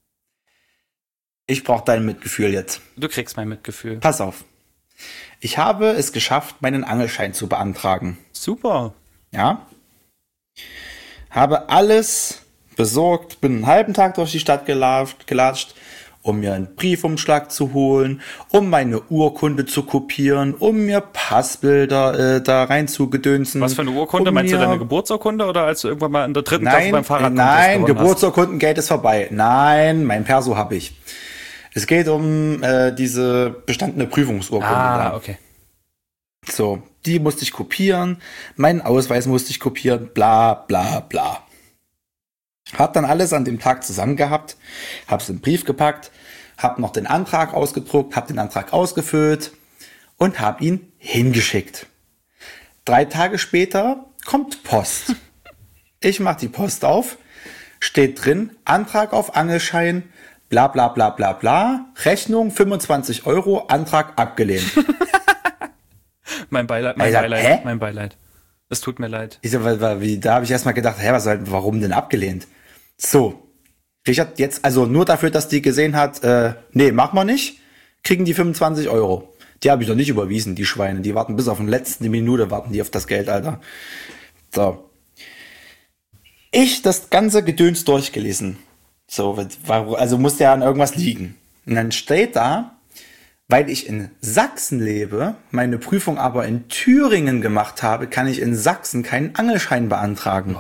Ich brauche dein Mitgefühl jetzt. Du kriegst mein Mitgefühl. Pass auf. Ich habe es geschafft, meinen Angelschein zu beantragen. Super. Ja. Habe alles besorgt, bin einen halben Tag durch die Stadt gelatscht, um mir einen Briefumschlag zu holen, um meine Urkunde zu kopieren, um mir Passbilder da rein zu gedönsen. Was für eine Urkunde? Meinst du deine Geburtsurkunde oder als du irgendwann mal in der 3. Klasse beim Fahrrad Nein, Geburtsurkundengeld ist vorbei. Nein, mein Perso habe ich. Es geht um diese bestandene Prüfungsurkunde. Ah, okay. So, die musste ich kopieren, meinen Ausweis musste ich kopieren, bla bla bla. Hab dann alles an dem Tag zusammen gehabt, hab's in den Brief gepackt, hab noch den Antrag ausgedruckt, hab den Antrag ausgefüllt und hab ihn hingeschickt. 3 Tage später kommt Post. Ich mach die Post auf, steht drin, Antrag auf Angelschein, bla bla bla bla bla, Rechnung 25 €, Antrag abgelehnt. Mein Beileid, mein Beileid. Es tut mir leid. Ich so, da habe ich erstmal gedacht, warum denn abgelehnt? So, Richard, jetzt, also nur dafür, dass die gesehen hat, nee, mach mal nicht, kriegen die 25 €. Die habe ich noch nicht überwiesen, die Schweine. Die warten bis auf die letzte Minute, warten die auf das Geld, Alter. So. Ich das ganze Gedöns durchgelesen. So, also musste ja an irgendwas liegen. Und dann steht da, weil ich in Sachsen lebe, meine Prüfung aber in Thüringen gemacht habe, kann ich in Sachsen keinen Angelschein beantragen.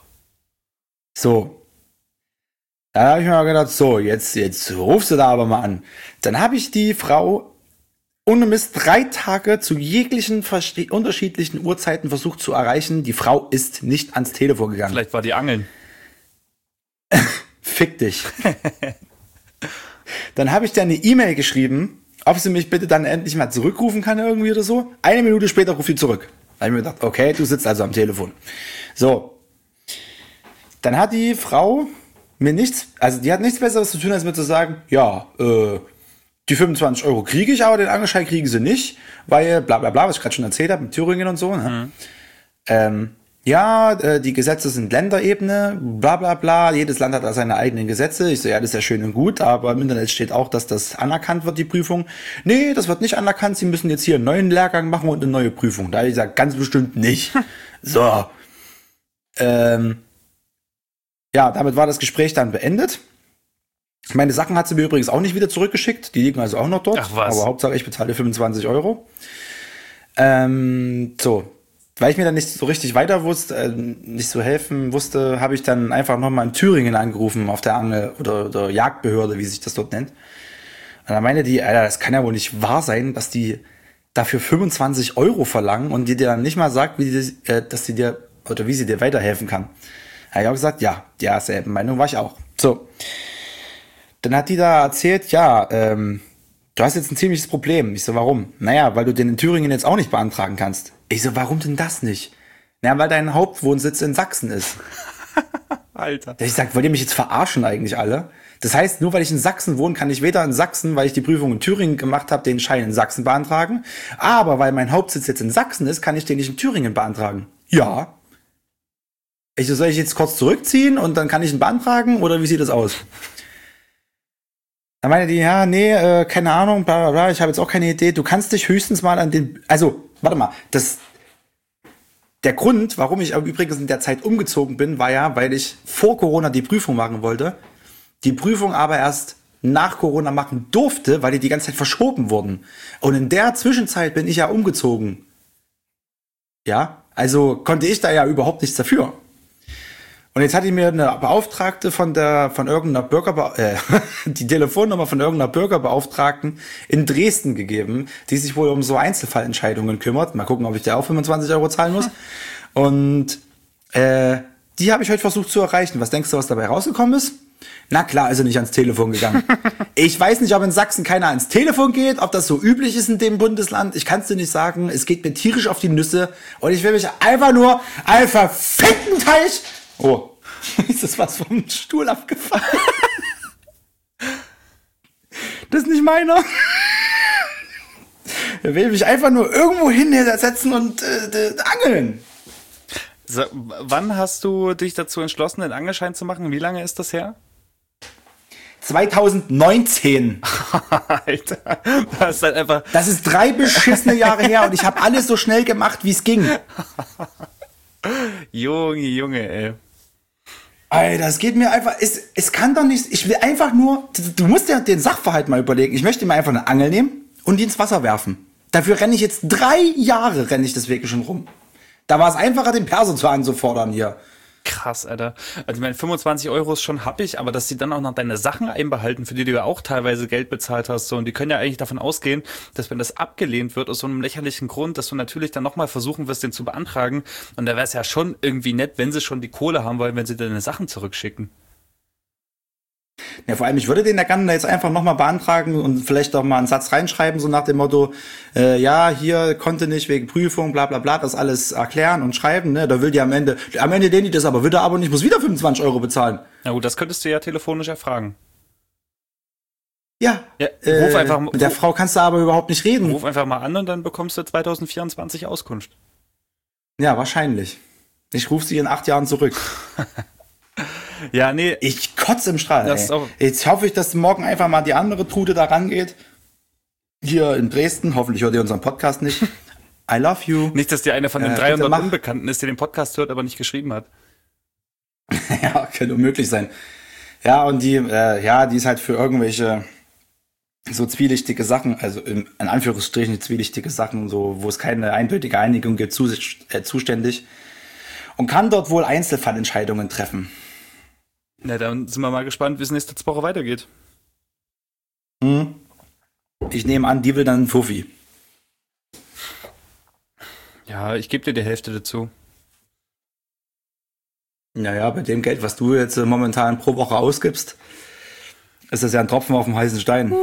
So. Da habe ich mir mal gedacht, so, jetzt rufst du da aber mal an. Dann habe ich die Frau ohne Mist 3 Tage zu jeglichen unterschiedlichen Uhrzeiten versucht zu erreichen. Die Frau ist nicht ans Telefon gegangen. Vielleicht war die Angeln. Fick dich. Dann habe ich dir eine E-Mail geschrieben, ob sie mich bitte dann endlich mal zurückrufen kann irgendwie oder so. 1 Minute später ruft sie zurück. Da habe ich mir gedacht, okay, du sitzt also am Telefon. So. Dann hat die Frau mir die hat nichts Besseres zu tun, als mir zu sagen, ja, die 25 € kriege ich, aber den Angelschein kriegen sie nicht, weil bla bla bla, was ich gerade schon erzählt habe, mit Thüringen und so. Ne? Die Gesetze sind Länderebene, bla bla bla, jedes Land hat da seine eigenen Gesetze. Ich so, ja, das ist ja schön und gut, aber im Internet steht auch, dass das anerkannt wird, die Prüfung. Nee, das wird nicht anerkannt, sie müssen jetzt hier einen neuen Lehrgang machen und eine neue Prüfung. Da habe ich gesagt, ganz bestimmt nicht. So. Damit war das Gespräch dann beendet. Meine Sachen hat sie mir übrigens auch nicht wieder zurückgeschickt. Die liegen also auch noch dort. Ach was. Aber Hauptsache, ich bezahle 25 €. Weil ich mir dann nicht so richtig weiter wusste, nicht so helfen wusste, habe ich dann einfach nochmal in Thüringen angerufen, auf der Angel- oder Jagdbehörde, wie sich das dort nennt. Und dann meinte die, Alter, das kann ja wohl nicht wahr sein, dass die dafür 25 € verlangen und die dir dann nicht mal sagt, wie sie dir weiterhelfen kann. Da habe ich auch gesagt, ja, selbe Meinung war ich auch. So. Dann hat die da erzählt, du hast jetzt ein ziemliches Problem. Ich so, warum? Naja, weil du den in Thüringen jetzt auch nicht beantragen kannst. Ich so, warum denn das nicht? Naja, weil dein Hauptwohnsitz in Sachsen ist. Alter. Ich sag, wollt ihr mich jetzt verarschen eigentlich alle? Das heißt, nur weil ich in Sachsen wohne, kann ich weder in Sachsen, weil ich die Prüfung in Thüringen gemacht habe, den Schein in Sachsen beantragen. Aber weil mein Hauptsitz jetzt in Sachsen ist, kann ich den nicht in Thüringen beantragen. Ja. Ich so, soll ich jetzt kurz zurückziehen und dann kann ich ihn beantragen? Oder wie sieht das aus? Dann meinte die, keine Ahnung, bla bla bla, ich habe jetzt auch keine Idee. Du kannst dich höchstens mal warte mal, der Grund, warum ich übrigens in der Zeit umgezogen bin, war ja, weil ich vor Corona die Prüfung machen wollte, die Prüfung aber erst nach Corona machen durfte, weil die ganze Zeit verschoben wurden. Und in der Zwischenzeit bin ich ja umgezogen. Ja, also konnte ich da ja überhaupt nichts dafür. Und jetzt hatte ich mir eine Beauftragte die Telefonnummer von irgendeiner Bürgerbeauftragten in Dresden gegeben, die sich wohl um so Einzelfallentscheidungen kümmert. Mal gucken, ob ich der auch 25 € zahlen muss. Und die habe ich heute versucht zu erreichen. Was denkst du, was dabei rausgekommen ist? Na klar, ist er nicht ans Telefon gegangen. Ich weiß nicht, ob in Sachsen keiner ans Telefon geht, ob das so üblich ist in dem Bundesland. Ich kann es dir nicht sagen. Es geht mir tierisch auf die Nüsse. Und ich will mich einfach nur einen verfickten Teich... Oh, ist das was vom Stuhl abgefallen? Das ist nicht meiner. Er will mich einfach nur irgendwo hinsetzen und angeln. So, wann hast du dich dazu entschlossen, den Angelschein zu machen? Wie lange ist das her? 2019. Alter, das ist halt einfach... Das ist 3 beschissene Jahre her und ich habe alles so schnell gemacht, wie es ging. Junge, ey. Alter, es geht mir einfach, es kann doch nicht, ich will einfach nur, du musst dir den Sachverhalt mal überlegen, ich möchte mir einfach eine Angel nehmen und die ins Wasser werfen. Dafür renne ich jetzt 3 Jahre, das wirklich schon rum. Da war es einfacher, den Perso zu anzufordern hier. Krass, Alter. Also ich meine, 25 € ist schon happig, aber dass die dann auch noch deine Sachen einbehalten, für die du ja auch teilweise Geld bezahlt hast, so, und die können ja eigentlich davon ausgehen, dass wenn das abgelehnt wird, aus so einem lächerlichen Grund, dass du natürlich dann nochmal versuchen wirst, den zu beantragen, und da wäre es ja schon irgendwie nett, wenn sie schon die Kohle haben wollen, wenn sie deine Sachen zurückschicken. Ja, vor allem, ich würde den ja gerne jetzt einfach nochmal beantragen und vielleicht auch mal einen Satz reinschreiben, so nach dem Motto, ja, hier konnte nicht wegen Prüfung, bla bla bla, das alles erklären und schreiben, ne? Da will die am Ende den die das aber, will der aber nicht, muss wieder 25 Euro bezahlen. Na gut, das könntest du ja telefonisch erfragen. Ja, ruf einfach, mit der Frau kannst du aber überhaupt nicht reden. Ruf einfach mal an und dann bekommst du 2024 Auskunft. Ja, wahrscheinlich. Ich rufe sie in 8 Jahren zurück. Ja, nee. Ich kotze im Strahl. Das Jetzt hoffe ich, dass morgen einfach mal die andere Trude da rangeht. Hier in Dresden. Hoffentlich hört ihr unseren Podcast nicht. I love you. Nicht, dass die eine von den 300 Unbekannten ist, die den Podcast hört, aber nicht geschrieben hat. Ja, könnte unmöglich sein. Ja, und die ist halt für irgendwelche so zwielichtige Sachen, also in Anführungsstrichen zwielichtige Sachen, so wo es keine eindeutige Einigung gibt, zuständig und kann dort wohl Einzelfallentscheidungen treffen. Na, dann sind wir mal gespannt, wie es nächste Woche weitergeht. Ich nehme an, die will dann einen Fuffi. Ja, ich gebe dir die Hälfte dazu. Naja, bei dem Geld, was du jetzt momentan pro Woche ausgibst, ist das ja ein Tropfen auf dem heißen Stein.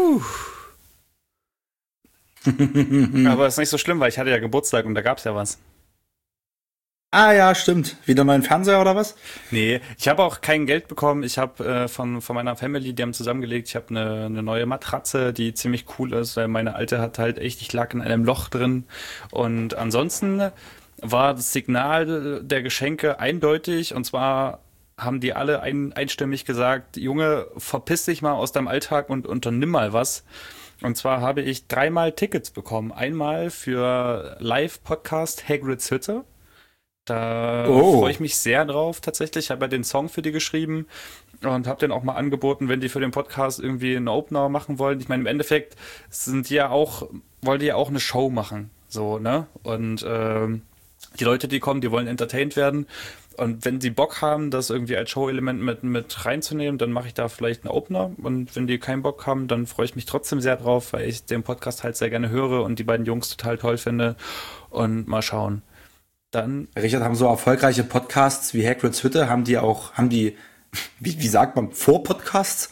Aber ist nicht so schlimm, weil ich hatte ja Geburtstag und da gab's ja was. Ah ja, stimmt. Wieder neuen Fernseher oder was? Nee, ich habe auch kein Geld bekommen. Ich habe von meiner Family, die haben zusammengelegt, ich habe eine neue Matratze, die ziemlich cool ist, weil meine alte hat halt echt, ich lag in einem Loch drin. Und ansonsten war das Signal der Geschenke eindeutig, und zwar haben die alle einstimmig gesagt, Junge, verpiss dich mal aus deinem Alltag und unternimm mal was. Und zwar habe ich 3-mal Tickets bekommen. Einmal für Live-Podcast Hagrids Hütte. Da freue ich mich sehr drauf tatsächlich. Ich habe ja den Song für die geschrieben und habe den auch mal angeboten, wenn die für den Podcast irgendwie einen Opener machen wollen. Ich meine, im Endeffekt wollen die ja auch eine Show machen. So, ne? Und die Leute, die kommen, die wollen entertained werden. Und wenn sie Bock haben, das irgendwie als Show-Element mit reinzunehmen, dann mache ich da vielleicht einen Opener. Und wenn die keinen Bock haben, dann freue ich mich trotzdem sehr drauf, weil ich den Podcast halt sehr gerne höre und die beiden Jungs total toll finde. Und mal schauen. Dann. Richard, haben so erfolgreiche Podcasts wie Hagrids Hütte, haben die, wie sagt man, Vorpodcasts?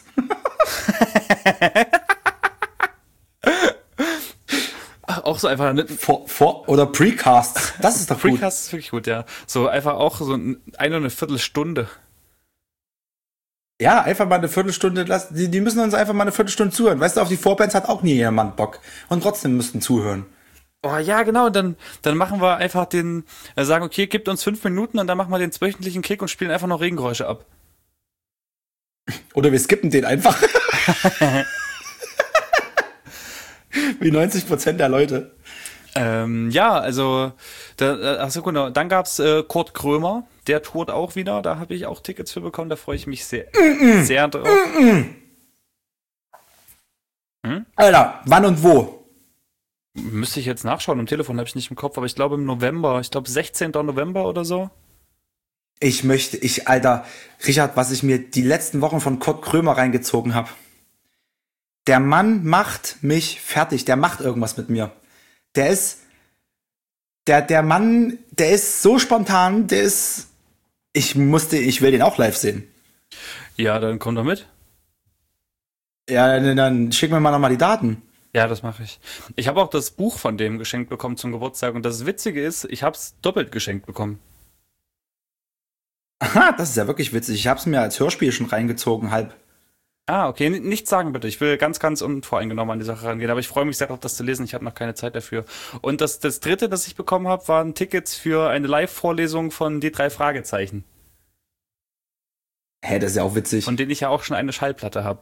Auch so einfach oder Precasts. Das ist doch gut. Precasts ist wirklich gut, ja. So einfach auch so eine Viertelstunde. Ja, einfach mal eine Viertelstunde lassen. Die müssen uns einfach mal eine Viertelstunde zuhören. Weißt du, auf die Vorbands hat auch nie jemand Bock. Und trotzdem müssten zuhören. Oh ja, genau. Dann machen wir einfach sagen, okay, gebt uns 5 Minuten und dann machen wir den wöchentlichen Kick und spielen einfach noch Regengeräusche ab. Oder wir skippen den einfach. Wie 90% der Leute. Ja, also, achso, genau. Dann gab's Kurt Krömer, der tourt auch wieder. Da habe ich auch Tickets für bekommen. Da freue ich mich sehr drauf. Alter, wann und wo? Müsste ich jetzt nachschauen. Am Telefon habe ich nicht im Kopf, aber ich glaube im November. Ich glaube 16. November oder so. Alter, Richard, was ich mir die letzten Wochen von Kurt Krömer reingezogen habe. Der Mann macht mich fertig. Der macht irgendwas mit mir. Der Mann, der ist so spontan, ich will den auch live sehen. Ja, dann komm doch mit. Ja, dann schick mir mal nochmal die Daten. Ja, das mache ich. Ich habe auch das Buch von dem geschenkt bekommen zum Geburtstag und das Witzige ist, ich habe es doppelt geschenkt bekommen. Aha, das ist ja wirklich witzig. Ich habe es mir als Hörspiel schon reingezogen, halb. Ah, okay. Nichts sagen bitte. Ich will ganz, ganz unvoreingenommen an die Sache rangehen. Aber ich freue mich sehr darauf, das zu lesen. Ich habe noch keine Zeit dafür. Und das Dritte, das ich bekommen habe, waren Tickets für eine Live-Vorlesung von die 3 Fragezeichen. Hä, das ist ja auch witzig. Von denen ich ja auch schon eine Schallplatte habe.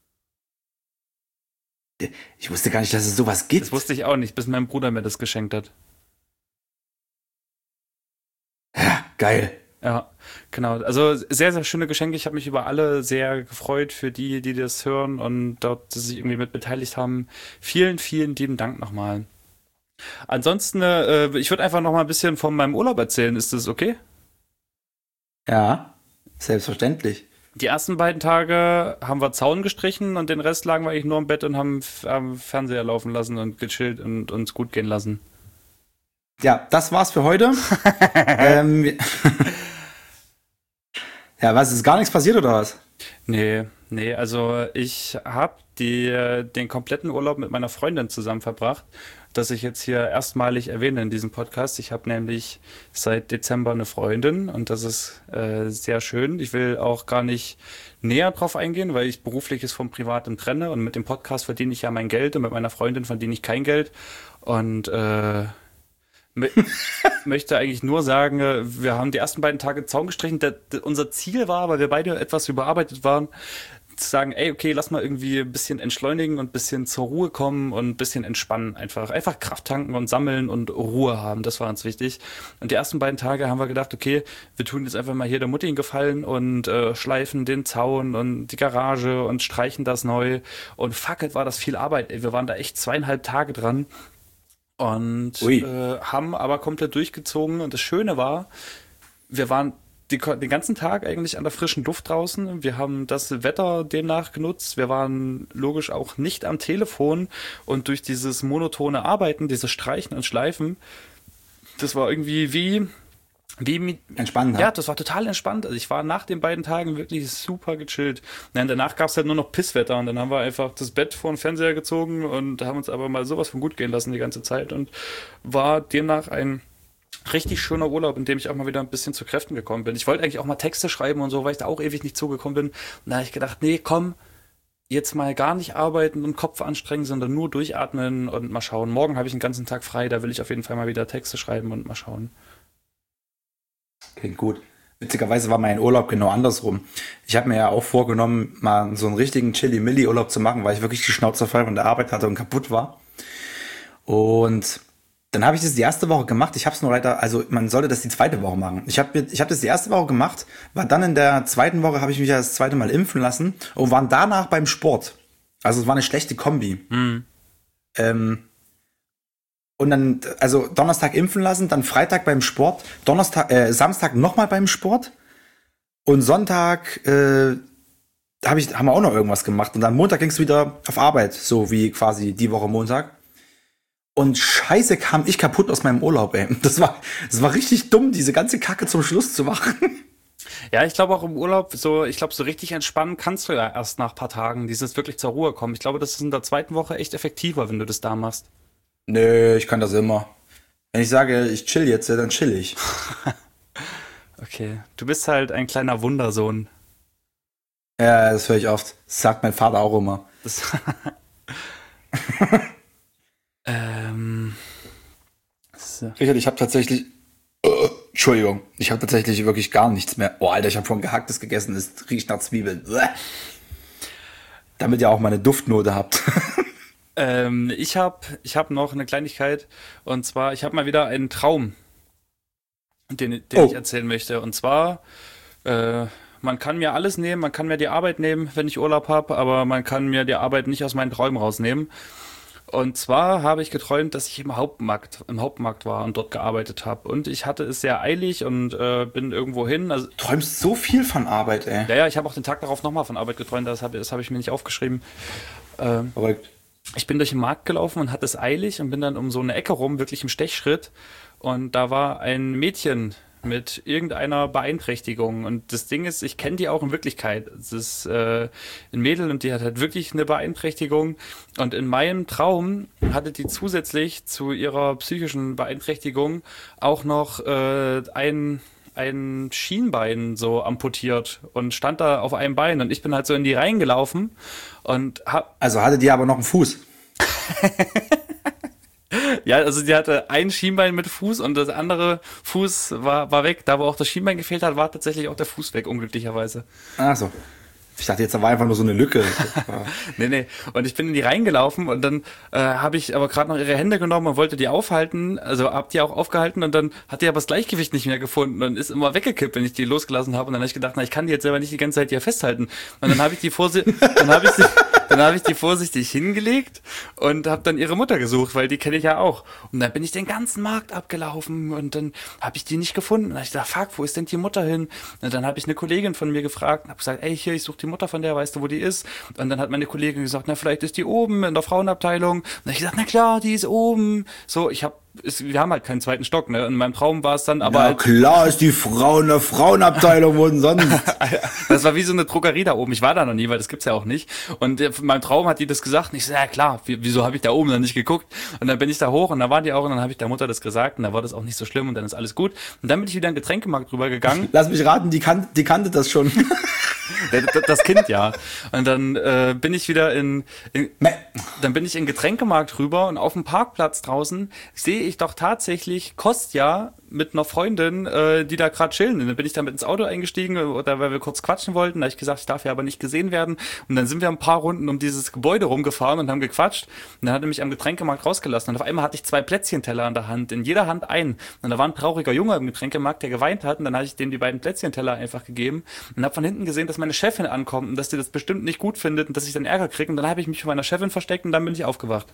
Ich wusste gar nicht, dass es sowas gibt. Das wusste ich auch nicht, bis mein Bruder mir das geschenkt hat. Ja, geil. Ja, genau. Also sehr, sehr schöne Geschenke. Ich habe mich über alle sehr gefreut für die das hören und dort sich irgendwie mit beteiligt haben. Vielen, vielen lieben Dank nochmal. Ansonsten, ich würde einfach noch mal ein bisschen von meinem Urlaub erzählen. Ist das okay? Ja, selbstverständlich. Die ersten 2 Tage haben wir Zaun gestrichen und den Rest lagen wir eigentlich nur im Bett und haben Fernseher laufen lassen und gechillt und uns gut gehen lassen. Ja, das war's für heute. Ja, was, ist gar nichts passiert oder was? Nee, Nee, also ich habe den kompletten Urlaub mit meiner Freundin zusammen verbracht, das ich jetzt hier erstmalig erwähne in diesem Podcast. Ich habe nämlich seit Dezember eine Freundin und das ist sehr schön. Ich will auch gar nicht näher drauf eingehen, weil ich Berufliches vom Privaten trenne und mit dem Podcast verdiene ich ja mein Geld und mit meiner Freundin verdiene ich kein Geld und mö- möchte eigentlich nur sagen, wir haben die ersten beiden Tage Zaun gestrichen. Unser Ziel war, weil wir beide etwas überarbeitet waren, zu sagen, ey, okay, lass mal irgendwie ein bisschen entschleunigen und ein bisschen zur Ruhe kommen und ein bisschen entspannen. Einfach Kraft tanken und sammeln und Ruhe haben. Das war uns wichtig. Und die ersten beiden Tage haben wir gedacht, okay, wir tun jetzt einfach mal hier der Mutti einen Gefallen und schleifen den Zaun und die Garage und streichen das neu. Und fuck it, war das viel Arbeit. Ey, wir waren da echt 2,5 Tage dran. Und Ui. haben aber komplett durchgezogen. Und das Schöne war, wir waren den ganzen Tag eigentlich an der frischen Luft draußen. Wir haben das Wetter demnach genutzt. Wir waren logisch auch nicht am Telefon. Und durch dieses monotone Arbeiten, dieses Streichen und Schleifen, das war irgendwie Entspannend. ja, das war total entspannt. Also ich war nach den beiden Tagen wirklich super gechillt. Nein, danach gab es halt nur noch Pisswetter und dann haben wir einfach das Bett vor den Fernseher gezogen und haben uns aber mal sowas von gut gehen lassen die ganze Zeit und war demnach ein richtig schöner Urlaub, in dem ich auch mal wieder ein bisschen zu Kräften gekommen bin. Ich wollte eigentlich auch mal Texte schreiben und so, weil ich da auch ewig nicht zugekommen bin. Und da habe ich gedacht, nee, komm, jetzt mal gar nicht arbeiten und Kopf anstrengen, sondern nur durchatmen und mal schauen. Morgen habe ich einen ganzen Tag frei, da will ich auf jeden Fall mal wieder Texte schreiben und mal schauen. Klingt gut. Witzigerweise war mein Urlaub genau andersrum. Ich habe mir ja auch vorgenommen, mal so einen richtigen Chili-Milli-Urlaub zu machen, weil ich wirklich die Schnauze voll von der Arbeit hatte und kaputt war. Und dann habe ich das die erste Woche gemacht. Ich habe es nur leider, also man sollte das die zweite Woche machen. Ich hab das die erste Woche gemacht, war dann in der zweiten Woche, habe ich mich ja das zweite Mal impfen lassen und waren danach beim Sport. Also es war eine schlechte Kombi. Und dann, also Donnerstag impfen lassen, dann Freitag beim Sport, Samstag nochmal beim Sport und Sonntag haben wir auch noch irgendwas gemacht. Und dann Montag ging es wieder auf Arbeit, so wie quasi die Woche Montag. Und scheiße kam ich kaputt aus meinem Urlaub, ey. Das war richtig dumm, diese ganze Kacke zum Schluss zu machen. Ja, ich glaube auch im Urlaub, so richtig entspannen kannst du ja erst nach ein paar Tagen, dieses wirklich zur Ruhe kommen. Ich glaube, das ist in der zweiten Woche echt effektiver, wenn du das da machst. Nö, ich kann das immer. Wenn ich sage, ich chill jetzt, dann chill ich. Okay, du bist halt ein kleiner Wundersohn. Ja, das höre ich oft. Das sagt mein Vater auch immer. Das so. Richard, ich habe tatsächlich... Entschuldigung, ich habe tatsächlich wirklich gar nichts mehr. Oh, Alter, ich habe vorhin Gehacktes gegessen, es riecht nach Zwiebeln. Bäh. Damit ihr auch mal eine Duftnote habt. Ich hab noch eine Kleinigkeit und zwar, ich habe mal wieder einen Traum, den ich erzählen möchte. Und zwar, man kann mir alles nehmen, man kann mir die Arbeit nehmen, wenn ich Urlaub habe, aber man kann mir die Arbeit nicht aus meinen Träumen rausnehmen. Und zwar habe ich geträumt, dass ich im Hauptmarkt war und dort gearbeitet habe. Und ich hatte es sehr eilig und bin irgendwo hin. Also, Du träumst so viel von Arbeit, ey. ja, ich habe auch den Tag darauf nochmal von Arbeit geträumt, das hab ich mir nicht aufgeschrieben. Verrückt. Ich bin durch den Markt gelaufen und hatte es eilig und bin dann um so eine Ecke rum, wirklich im Stechschritt. Und da war ein Mädchen mit irgendeiner Beeinträchtigung. Und das Ding ist, ich kenne die auch in Wirklichkeit. Es ist ein Mädel und die hat halt wirklich eine Beeinträchtigung. Und in meinem Traum hatte die zusätzlich zu ihrer psychischen Beeinträchtigung auch noch ein Schienbein so amputiert und stand da auf einem Bein. Und ich bin halt so in die reingelaufen und hab, Also hatte die aber noch einen Fuß. ja, also die hatte ein Schienbein mit Fuß und das andere Fuß war weg. Da wo auch das Schienbein gefehlt hat, war tatsächlich auch der Fuß weg, unglücklicherweise. Ach so. Ich dachte jetzt, da war einfach nur so eine Lücke. Nee. Und ich bin in die reingelaufen und dann habe ich aber gerade noch ihre Hände genommen und wollte die aufhalten. Also hab die auch aufgehalten und dann hat die aber das Gleichgewicht nicht mehr gefunden und ist immer weggekippt, wenn ich die losgelassen habe. Und dann habe ich gedacht, na, ich kann die jetzt selber nicht die ganze Zeit hier festhalten. Und dann habe ich die vorsichtig hingelegt und habe dann ihre Mutter gesucht, weil die kenne ich ja auch. Und dann bin ich den ganzen Markt abgelaufen und dann habe ich die nicht gefunden. Und dann habe ich gedacht, fuck, wo ist denn die Mutter hin? Und dann habe ich eine Kollegin von mir gefragt und habe gesagt, ey, hier, ich suche die Mutter von der, weißt du, wo die ist? Und dann hat meine Kollegin gesagt, na, vielleicht ist die oben in der Frauenabteilung. Und dann habe ich gesagt, na klar, die ist oben. So, ich habe wir haben halt keinen zweiten Stock, ne? In meinem Traum war es dann aber Na halt, klar ist die Frau in der Frauenabteilung, wo denn sonst? das war wie so eine Drogerie da oben. Ich war da noch nie, weil das gibt's ja auch nicht. Und in meinem Traum hat die das gesagt und ich so, ja klar, wieso habe ich da oben dann nicht geguckt? Und dann bin ich da hoch und da waren die auch und dann habe ich der Mutter das gesagt und da war das auch nicht so schlimm und dann ist alles gut. Und dann bin ich wieder in den Getränkemarkt drüber gegangen. Lass mich raten, die kannte das schon. Das Kind, ja. Und dann bin ich wieder dann bin ich in den Getränkemarkt rüber und auf dem Parkplatz draußen sehe ich doch tatsächlich Kostja mit einer Freundin, die da gerade chillen. Und dann bin ich da mit ins Auto eingestiegen, oder weil wir kurz quatschen wollten. Da habe ich gesagt, ich darf ja aber nicht gesehen werden. Und dann sind wir ein paar Runden um dieses Gebäude rumgefahren und haben gequatscht. Und dann hat er mich am Getränkemarkt rausgelassen. Und auf einmal hatte ich 2 Plätzchenteller in der Hand, in jeder Hand einen. Und da war ein trauriger Junge im Getränkemarkt, der geweint hat. Und dann habe ich dem die beiden Plätzchenteller einfach gegeben und habe von hinten gesehen, dass meine Chefin ankommt und dass die das bestimmt nicht gut findet und dass ich dann Ärger kriege. Und dann habe ich mich von meiner Chefin versteckt und dann bin ich aufgewacht.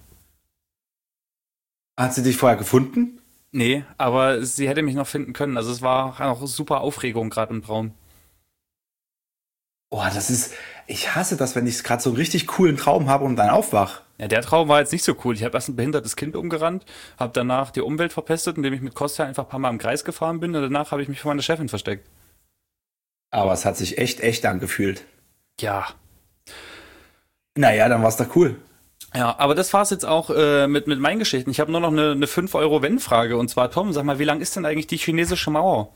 Hat sie dich vorher gefunden? Nee, aber sie hätte mich noch finden können. Also es war auch super Aufregung gerade im Traum. Oh, ich hasse das, wenn ich gerade so einen richtig coolen Traum habe und dann aufwach. Ja, der Traum war jetzt nicht so cool. Ich habe erst ein behindertes Kind umgerannt, habe danach die Umwelt verpestet, indem ich mit Kostja einfach ein paar Mal im Kreis gefahren bin und danach habe ich mich von meiner Chefin versteckt. Aber es hat sich echt angefühlt. Ja. Naja, dann war's doch cool. Ja, aber das war's jetzt auch mit meinen Geschichten. Ich habe nur noch eine 5-Euro-Wenn-Frage. Und zwar, Tom, sag mal, wie lang ist denn eigentlich die chinesische Mauer?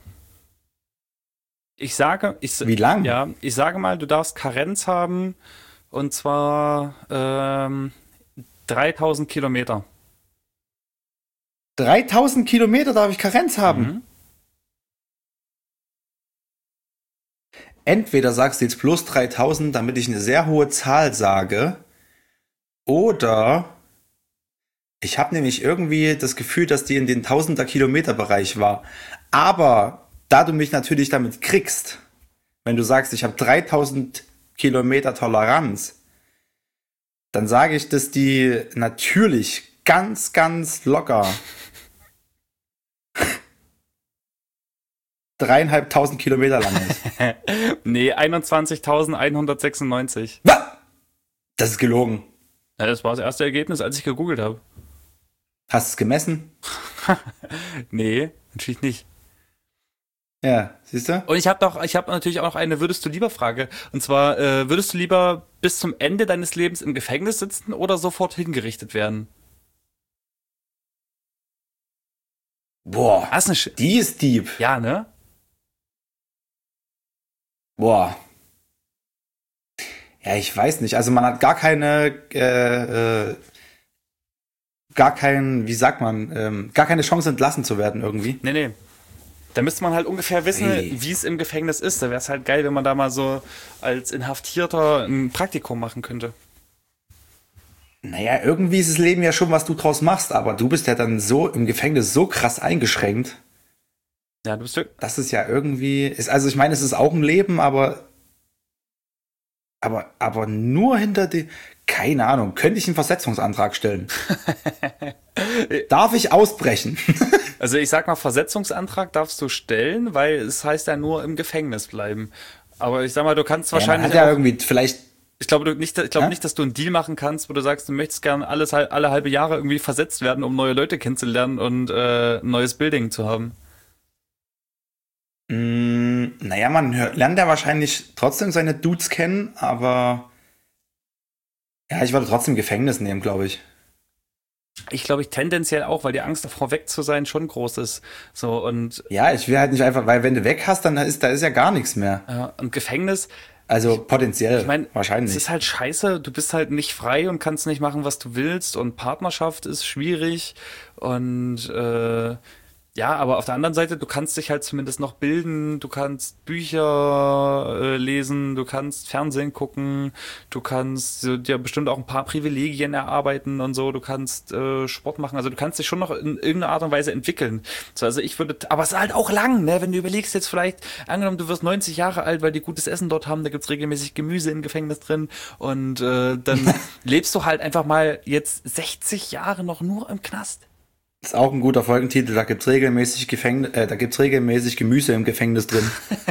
Wie lang? Ja, ich sage mal, du darfst Karenz haben und zwar 3000 Kilometer. 3000 Kilometer darf ich Karenz haben. Mhm. Entweder sagst du jetzt plus 3000, damit ich eine sehr hohe Zahl sage, oder ich habe nämlich irgendwie das Gefühl, dass die in den Tausender-Kilometer-Bereich war. Aber da du mich natürlich damit kriegst, wenn du sagst, ich habe 3000 Kilometer Toleranz, dann sage ich, dass die natürlich ganz locker 3.500 Kilometer lang ist. Nee, 21.196. Was? Das ist gelogen. Ja, das war das erste Ergebnis, als ich gegoogelt habe. Hast du es gemessen? Nee, natürlich nicht. Ja, siehst du? Und ich habe natürlich auch noch eine Würdest du lieber Frage. Und zwar, würdest du lieber bis zum Ende deines Lebens im Gefängnis sitzen oder sofort hingerichtet werden? Boah, Das ist die ist deep. ja, ne? Boah. Ja, ich weiß nicht. Also man hat gar keine Chance entlassen zu werden irgendwie. Nee. Da müsste man halt ungefähr wissen, Hey. wie es im Gefängnis ist. Da wäre es halt geil, wenn man da mal so als Inhaftierter ein Praktikum machen könnte. Naja, irgendwie ist das Leben ja schon, was du draus machst, aber du bist ja dann so im Gefängnis so krass eingeschränkt. Ja, du bist wirklich. Das ist ja irgendwie, also ich meine, es ist auch ein Leben, aber nur hinter die, keine Ahnung, könnte ich einen Versetzungsantrag stellen? Darf ich ausbrechen? Also ich sag mal, Versetzungsantrag darfst du stellen, weil es heißt ja nur im Gefängnis bleiben. Aber ich sag mal, du kannst Ja, man wahrscheinlich hat ja auch, irgendwie vielleicht, ich glaube nicht, Ja? nicht, dass du einen Deal machen kannst, wo du sagst, du möchtest gerne alle halbe Jahre irgendwie versetzt werden, um neue Leute kennenzulernen und ein neues Building zu haben. naja, man lernt ja wahrscheinlich trotzdem seine Dudes kennen, aber ja, ich würde trotzdem Gefängnis nehmen, glaube ich. Ich glaube, tendenziell auch, weil die Angst davor weg zu sein schon groß ist. So und Ja, ich will halt nicht einfach, weil wenn du weg hast, dann da ist ja gar nichts mehr. und Gefängnis, Also potenziell, ich meine, wahrscheinlich. es ist halt scheiße, du bist halt nicht frei und kannst nicht machen, was du willst und Partnerschaft ist schwierig und ja, aber auf der anderen Seite, du kannst dich halt zumindest noch bilden, du kannst Bücher lesen, du kannst Fernsehen gucken, du kannst dir bestimmt auch ein paar Privilegien erarbeiten und so, du kannst Sport machen, also du kannst dich schon noch in irgendeiner Art und Weise entwickeln. So, also ich würde, aber es ist halt auch lang, ne, wenn du überlegst jetzt vielleicht, angenommen, du wirst 90 Jahre alt, weil die gutes Essen dort haben, da gibt's regelmäßig Gemüse im Gefängnis drin und dann lebst du halt einfach mal jetzt 60 Jahre noch nur im Knast. Das ist auch ein guter Folgentitel, da gibt's regelmäßig Gemüse im Gefängnis drin.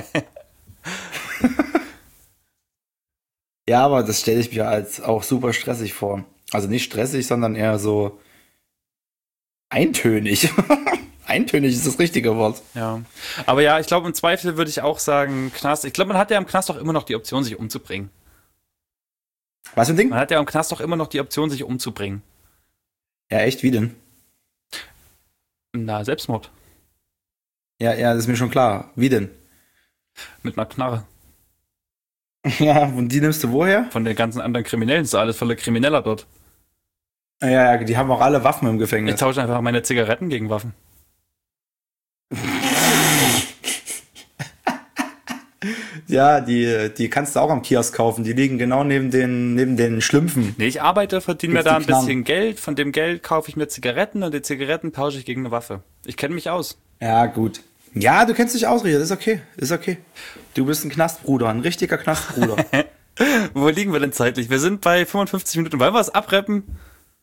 Ja, aber das stelle ich mir als auch super stressig vor. Also nicht stressig, sondern eher so, Eintönig. Eintönig ist das richtige Wort. Ja. Aber ja, ich glaube, im Zweifel würde ich auch sagen, Knast. Ich glaube, man hat ja im Knast auch immer noch die Option, sich umzubringen. Was für ein Ding? Man hat ja im Knast auch immer noch die Option, sich umzubringen. Ja, echt, wie denn? Na, Selbstmord. Ja, das ist mir schon klar. Wie denn? Mit einer Knarre. Ja, und die nimmst du woher? Von den ganzen anderen Kriminellen. Ist alles voller Krimineller dort. Ja, die haben auch alle Waffen im Ich Gefängnis. tausche einfach meine Zigaretten gegen Waffen. Ja, die kannst du auch am Kiosk kaufen. Die liegen genau neben den Schlümpfen. Nee, ich arbeite, verdiene mir Gibt's da die ein Knarren? bisschen Geld. Von dem Geld kaufe ich mir Zigaretten und die Zigaretten tausche ich gegen eine Waffe. Ich kenne mich aus. Ja, gut. Ja, du kennst dich aus, Richard. Ist okay. Ist okay. Du bist ein Knastbruder, ein richtiger Knastbruder. Wo liegen wir denn zeitlich? Wir sind bei 55 Minuten. Wollen wir es abrappen?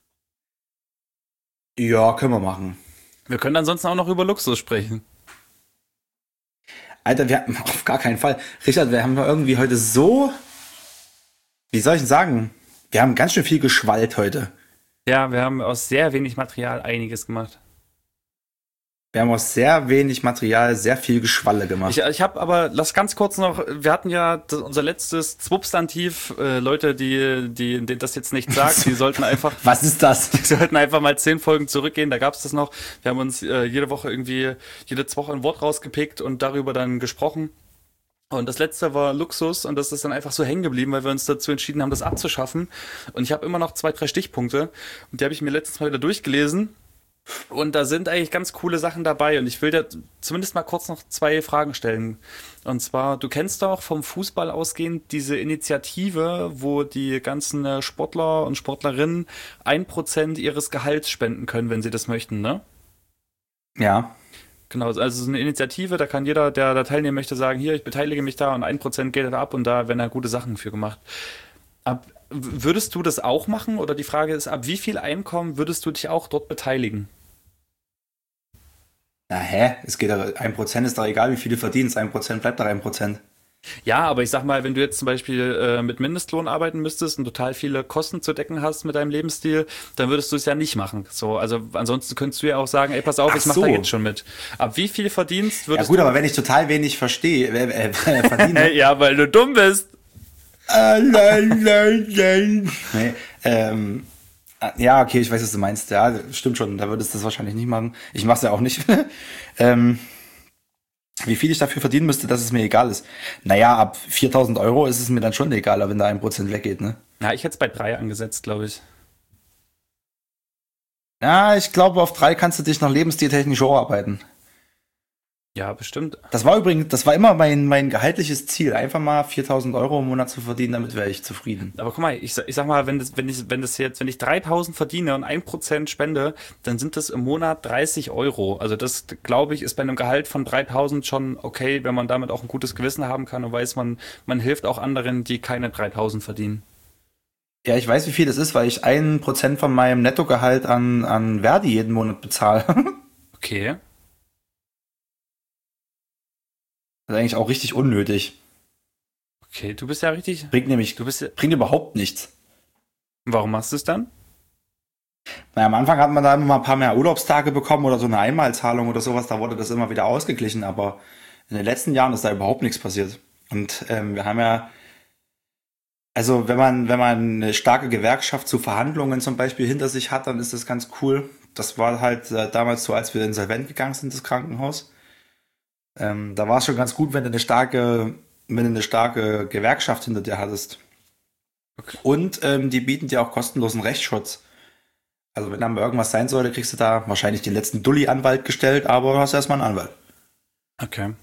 Ja, können wir machen. Wir können ansonsten auch noch über Luxus sprechen. Alter, wir haben auf gar keinen Fall. Richard, wir haben irgendwie heute so, wie soll ich denn sagen? Wir haben ganz schön viel geschwallt heute. Ja, wir haben aus sehr wenig Material einiges gemacht. Wir haben aus sehr wenig Material sehr viel Geschwalle gemacht. Ich habe aber, lass ganz kurz noch, wir hatten ja unser letztes Substantiv, Leute, die das jetzt nicht sagt, die sollten einfach, Was ist das? die sollten einfach mal 10 Folgen zurückgehen, da gab's das noch. Wir haben uns jede Woche jede Woche ein Wort rausgepickt und darüber dann gesprochen. Und das letzte war Luxus und das ist dann einfach so hängen geblieben, weil wir uns dazu entschieden haben, das abzuschaffen. Und ich habe immer noch 2, 3 Stichpunkte und die habe ich mir letztens mal wieder durchgelesen. Und da sind eigentlich ganz coole Sachen dabei und ich will dir zumindest mal kurz noch 2 Fragen stellen. Und zwar, du kennst doch vom Fußball ausgehend diese Initiative, wo die ganzen Sportler und Sportlerinnen 1% ihres Gehalts spenden können, wenn sie das möchten, ne? Ja. Genau, also so eine Initiative, da kann jeder, der da teilnehmen möchte, sagen, hier, ich beteilige mich da und 1% geht da ab und da werden da gute Sachen für gemacht. Würdest du das auch machen? Oder die Frage ist, ab wie viel Einkommen würdest du dich auch dort beteiligen? Na hä? Es geht doch, 1% ist doch egal, wie viel du verdienst. 1% bleibt doch 1%. Ja, aber ich sag mal, wenn du jetzt zum Beispiel mit Mindestlohn arbeiten müsstest und total viele Kosten zu decken hast mit deinem Lebensstil, dann würdest du es ja nicht machen. So, also ansonsten könntest du ja auch sagen, ey, pass auf, Ach ich mach da so. jetzt schon mit. Ab wie viel verdienst, Ja würdest gut, aber wenn ich total wenig verdiene. Ja, weil du dumm bist. Nee, ja, okay, ich weiß, was du meinst. Ja, stimmt schon. Da würdest du das wahrscheinlich nicht machen. Ich mach's ja auch nicht. Wie viel ich dafür verdienen müsste, dass es mir egal ist. Naja, ab 4.000 Euro ist es mir dann schon egal, wenn da 1% weggeht, ne? Ja, ich hätte es bei 3 angesetzt, glaube ich. Ja, ich glaube, auf 3 kannst du dich noch lebensstiltechnisch hocharbeiten. Ja, bestimmt. Das war immer mein gehaltliches Ziel, einfach mal 4.000 Euro im Monat zu verdienen, damit wäre ich zufrieden. Aber guck mal, ich sag mal, wenn ich 3.000 verdiene und 1% spende, dann sind das im Monat 30 Euro. Also das, glaube ich, ist bei einem Gehalt von 3.000 schon okay, wenn man damit auch ein gutes Gewissen haben kann und weiß, man hilft auch anderen, die keine 3.000 verdienen. Ja, ich weiß, wie viel das ist, weil ich 1% von meinem Nettogehalt an Verdi jeden Monat bezahle. Okay. Das ist eigentlich auch richtig unnötig. Okay, du bist ja richtig. Bringt überhaupt nichts. Warum machst du es dann? Naja, am Anfang hat man da immer mal ein paar mehr Urlaubstage bekommen oder so eine Einmalzahlung oder sowas, da wurde das immer wieder ausgeglichen, aber in den letzten Jahren ist da überhaupt nichts passiert. Und wir haben ja, also wenn man eine starke Gewerkschaft zu Verhandlungen zum Beispiel hinter sich hat, dann ist das ganz cool. Das war halt damals so, als wir insolvent gegangen sind, das Krankenhaus. Da war es schon ganz gut, wenn du eine starke Gewerkschaft hinter dir hattest. Okay. Und die bieten dir auch kostenlosen Rechtsschutz. Also wenn dann mal irgendwas sein sollte, kriegst du da wahrscheinlich den letzten Dulli-Anwalt gestellt, aber du hast erstmal einen Anwalt. Okay.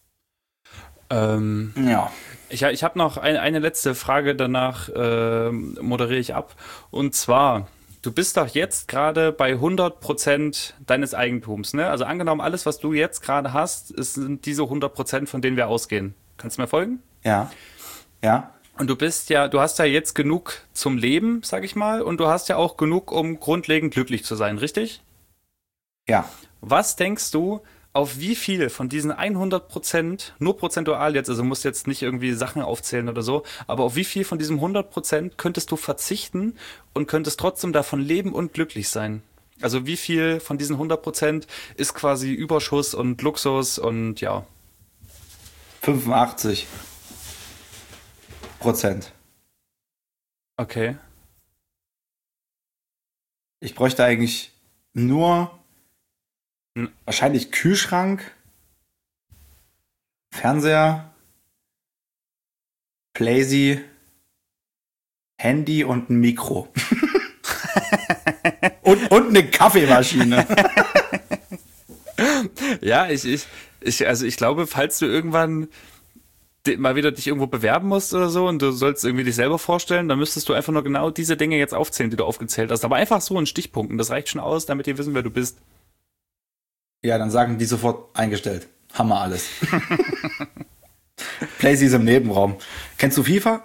Ja. Ich habe noch eine letzte Frage, danach moderiere ich ab. Und zwar, du bist doch jetzt gerade bei 100% deines Eigentums, ne? Also angenommen, alles, was du jetzt gerade hast, sind diese 100%, von denen wir ausgehen. Kannst du mir folgen? Ja. Ja. Und du hast ja jetzt genug zum Leben, sag ich mal, und du hast ja auch genug, um grundlegend glücklich zu sein, richtig? Ja. Was denkst du, auf wie viel von diesen 100%, nur prozentual jetzt, also musst jetzt nicht irgendwie Sachen aufzählen oder so, aber auf wie viel von diesem 100% könntest du verzichten und könntest trotzdem davon leben und glücklich sein? Also wie viel von diesen 100% ist quasi Überschuss und Luxus und ja. 85%. Okay. Ich bräuchte eigentlich nur Hm. wahrscheinlich Kühlschrank, Fernseher, Playsee, Handy und ein Mikro. und eine Kaffeemaschine. Ja, also ich glaube, falls du irgendwann mal wieder dich irgendwo bewerben musst oder so und du sollst irgendwie dich selber vorstellen, dann müsstest du einfach nur genau diese Dinge jetzt aufzählen, die du aufgezählt hast. Aber einfach so in Stichpunkten. Das reicht schon aus, damit die wissen, wer du bist. Ja, dann sagen die sofort eingestellt. Hammer alles. Playsee ist im Nebenraum. Kennst du FIFA?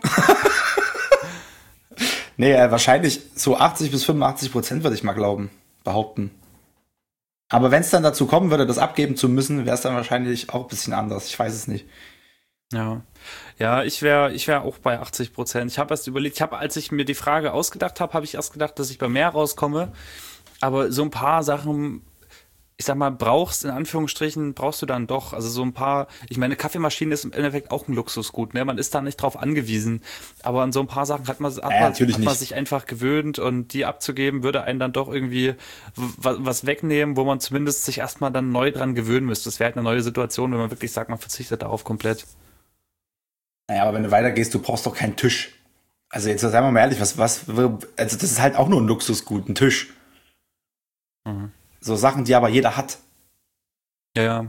Nee, wahrscheinlich so 80-85% würde ich mal behaupten. Aber wenn es dann dazu kommen würde, das abgeben zu müssen, wäre es dann wahrscheinlich auch ein bisschen anders. Ich weiß es nicht. Ja. Ja, ich wär auch bei 80%. Ich habe erst überlegt, als ich mir die Frage ausgedacht habe, habe ich erst gedacht, dass ich bei mehr rauskomme. Aber so ein paar Sachen, ich sag mal, in Anführungsstrichen, brauchst du dann doch. Also so ein paar, ich meine, Kaffeemaschine ist im Endeffekt auch ein Luxusgut, ne? Man ist da nicht drauf angewiesen. Aber an so ein paar Sachen Natürlich hat man nicht. sich einfach gewöhnt und die abzugeben, würde einen dann doch irgendwie was wegnehmen, wo man zumindest sich erstmal dann neu dran gewöhnen müsste. Das wäre halt eine neue Situation, wenn man wirklich sagt, man verzichtet darauf komplett. Naja, aber wenn du weitergehst, du brauchst doch keinen Tisch. Also jetzt sagen wir mal ehrlich, also das ist halt auch nur ein Luxusgut, ein Tisch. Mhm. So Sachen, die aber jeder hat. Ja.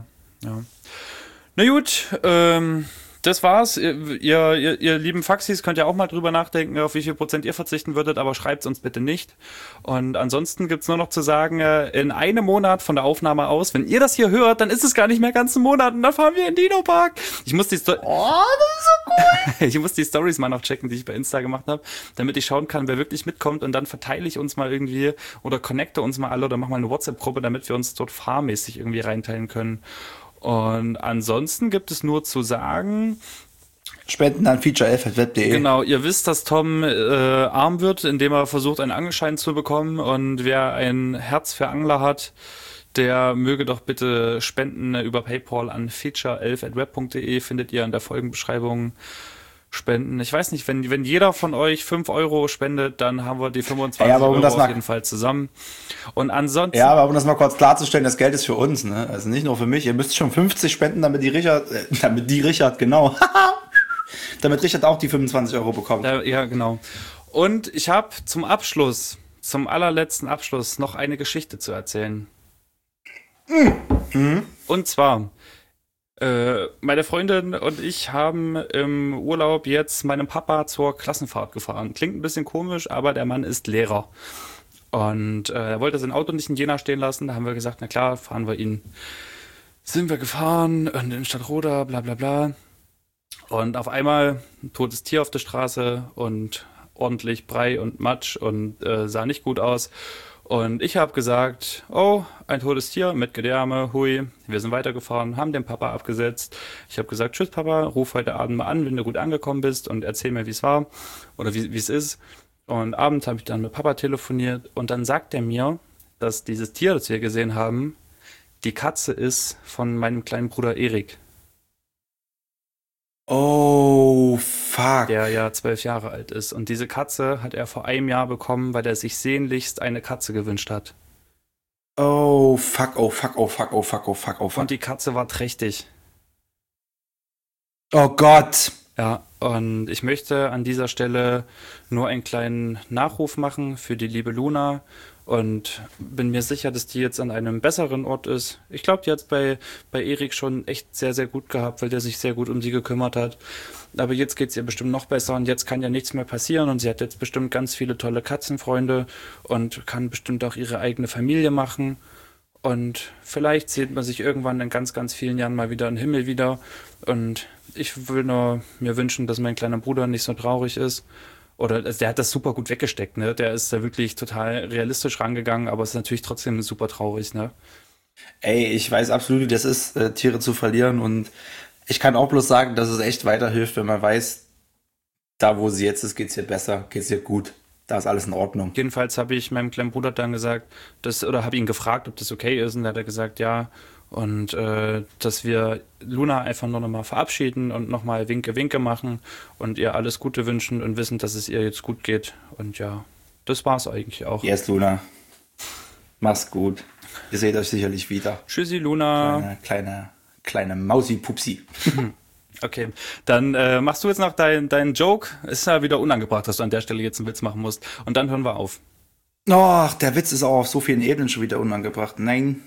Na gut, das war's. Ihr lieben Faxis könnt ja auch mal drüber nachdenken, auf wie viel Prozent ihr verzichten würdet, aber schreibt's uns bitte nicht. Und ansonsten gibt's nur noch zu sagen, in einem Monat von der Aufnahme aus, wenn ihr das hier hört, dann ist es gar nicht mehr ganz ein Monat und dann fahren wir in den Dino-Park. Ich muss die ich muss die Stories mal noch checken, die ich bei Insta gemacht habe, damit ich schauen kann, wer wirklich mitkommt und dann verteile ich uns mal irgendwie oder connecte uns mal alle oder mach mal eine WhatsApp-Gruppe, damit wir uns dort fahrmäßig irgendwie reinteilen können. Und ansonsten gibt es nur zu sagen, Spenden an feature11.web.de. genau, ihr wisst, dass Tom arm wird, indem er versucht, einen Angelschein zu bekommen. Und wer ein Herz für Angler hat, der möge doch bitte spenden über PayPal an feature11@web.de, findet ihr in der Folgenbeschreibung. Spenden. Ich weiß nicht, wenn jeder von euch 5 Euro spendet, dann haben wir die 25 Ja, aber um Euro das auf mal- jeden Fall zusammen. Und ansonsten, Ja, aber um das mal kurz klarzustellen, das Geld ist für uns, ne? Also nicht nur für mich. Ihr müsst schon 50 spenden, damit die Richard, genau. Damit Richard auch die 25 Euro bekommt. ja, genau. Und ich habe zum allerletzten Abschluss, noch eine Geschichte zu erzählen. Und zwar, meine Freundin und ich haben im Urlaub jetzt meinen Papa zur Klassenfahrt gefahren. Klingt ein bisschen komisch, aber der Mann ist Lehrer. Und er wollte sein Auto nicht in Jena stehen lassen. Da haben wir gesagt, na klar, fahren wir ihn. Sind wir gefahren in Stadtroda, bla bla bla. Und auf einmal ein totes Tier auf der Straße und ordentlich Brei und Matsch und sah nicht gut aus. Und ich habe gesagt, oh, ein totes Tier mit Gedärme, hui. Wir sind weitergefahren, haben den Papa abgesetzt. Ich habe gesagt, tschüss Papa, ruf heute Abend mal an, wenn du gut angekommen bist und erzähl mir, wie es war oder wie es ist. Und abends habe ich dann mit Papa telefoniert und dann sagt er mir, dass dieses Tier, das wir gesehen haben, die Katze ist von meinem kleinen Bruder Erik, Oh, fuck. der ja 12 Jahre alt ist. Und diese Katze hat er vor einem Jahr bekommen, weil er sich sehnlichst eine Katze gewünscht hat. Oh, fuck, oh, fuck, oh, fuck, oh, fuck, oh, fuck, oh, fuck. Und die Katze war trächtig. Oh Gott. Ja, und ich möchte an dieser Stelle nur einen kleinen Nachruf machen für die liebe Luna und bin mir sicher, dass die jetzt an einem besseren Ort ist. Ich glaube, die hat es bei Erik schon echt sehr, sehr gut gehabt, weil der sich sehr gut um sie gekümmert hat. Aber jetzt geht's ihr bestimmt noch besser und jetzt kann ja nichts mehr passieren und sie hat jetzt bestimmt ganz viele tolle Katzenfreunde und kann bestimmt auch ihre eigene Familie machen. Und vielleicht sieht man sich irgendwann in ganz, ganz vielen Jahren mal wieder im Himmel wieder. Und ich will nur mir wünschen, dass mein kleiner Bruder nicht so traurig ist. Oder also der hat das super gut weggesteckt, ne? Der ist da wirklich total realistisch rangegangen, aber es ist natürlich trotzdem super traurig, ne? Ey, ich weiß absolut, wie das ist, Tiere zu verlieren und ich kann auch bloß sagen, dass es echt weiterhilft, wenn man weiß, da wo sie jetzt ist, geht's ihr besser, geht's ihr gut. Da ist alles in Ordnung. Jedenfalls habe ich meinem kleinen Bruder dann gesagt, oder habe ihn gefragt, ob das okay ist, und da hat er gesagt, ja. Und dass wir Luna einfach nur nochmal verabschieden und nochmal Winke, Winke machen und ihr alles Gute wünschen und wissen, dass es ihr jetzt gut geht. Und ja, das war's eigentlich auch. Yes, Luna. Mach's gut. Ihr seht euch sicherlich wieder. Tschüssi, Luna. Kleine Mausi-Pupsi. Okay, dann machst du jetzt noch deinen Joke. Ist ja wieder unangebracht, dass du an der Stelle jetzt einen Witz machen musst. Und dann hören wir auf. Ach, der Witz ist auch auf so vielen Ebenen schon wieder unangebracht. Nein.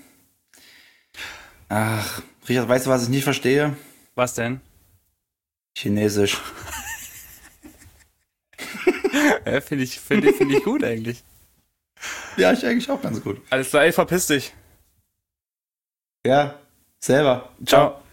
Ach, Richard, weißt du, was ich nicht verstehe? Was denn? Chinesisch. Ja, finde ich gut eigentlich. Ja, ich eigentlich auch ganz gut. Alles klar, ey, verpiss dich. Ja, selber. Ciao.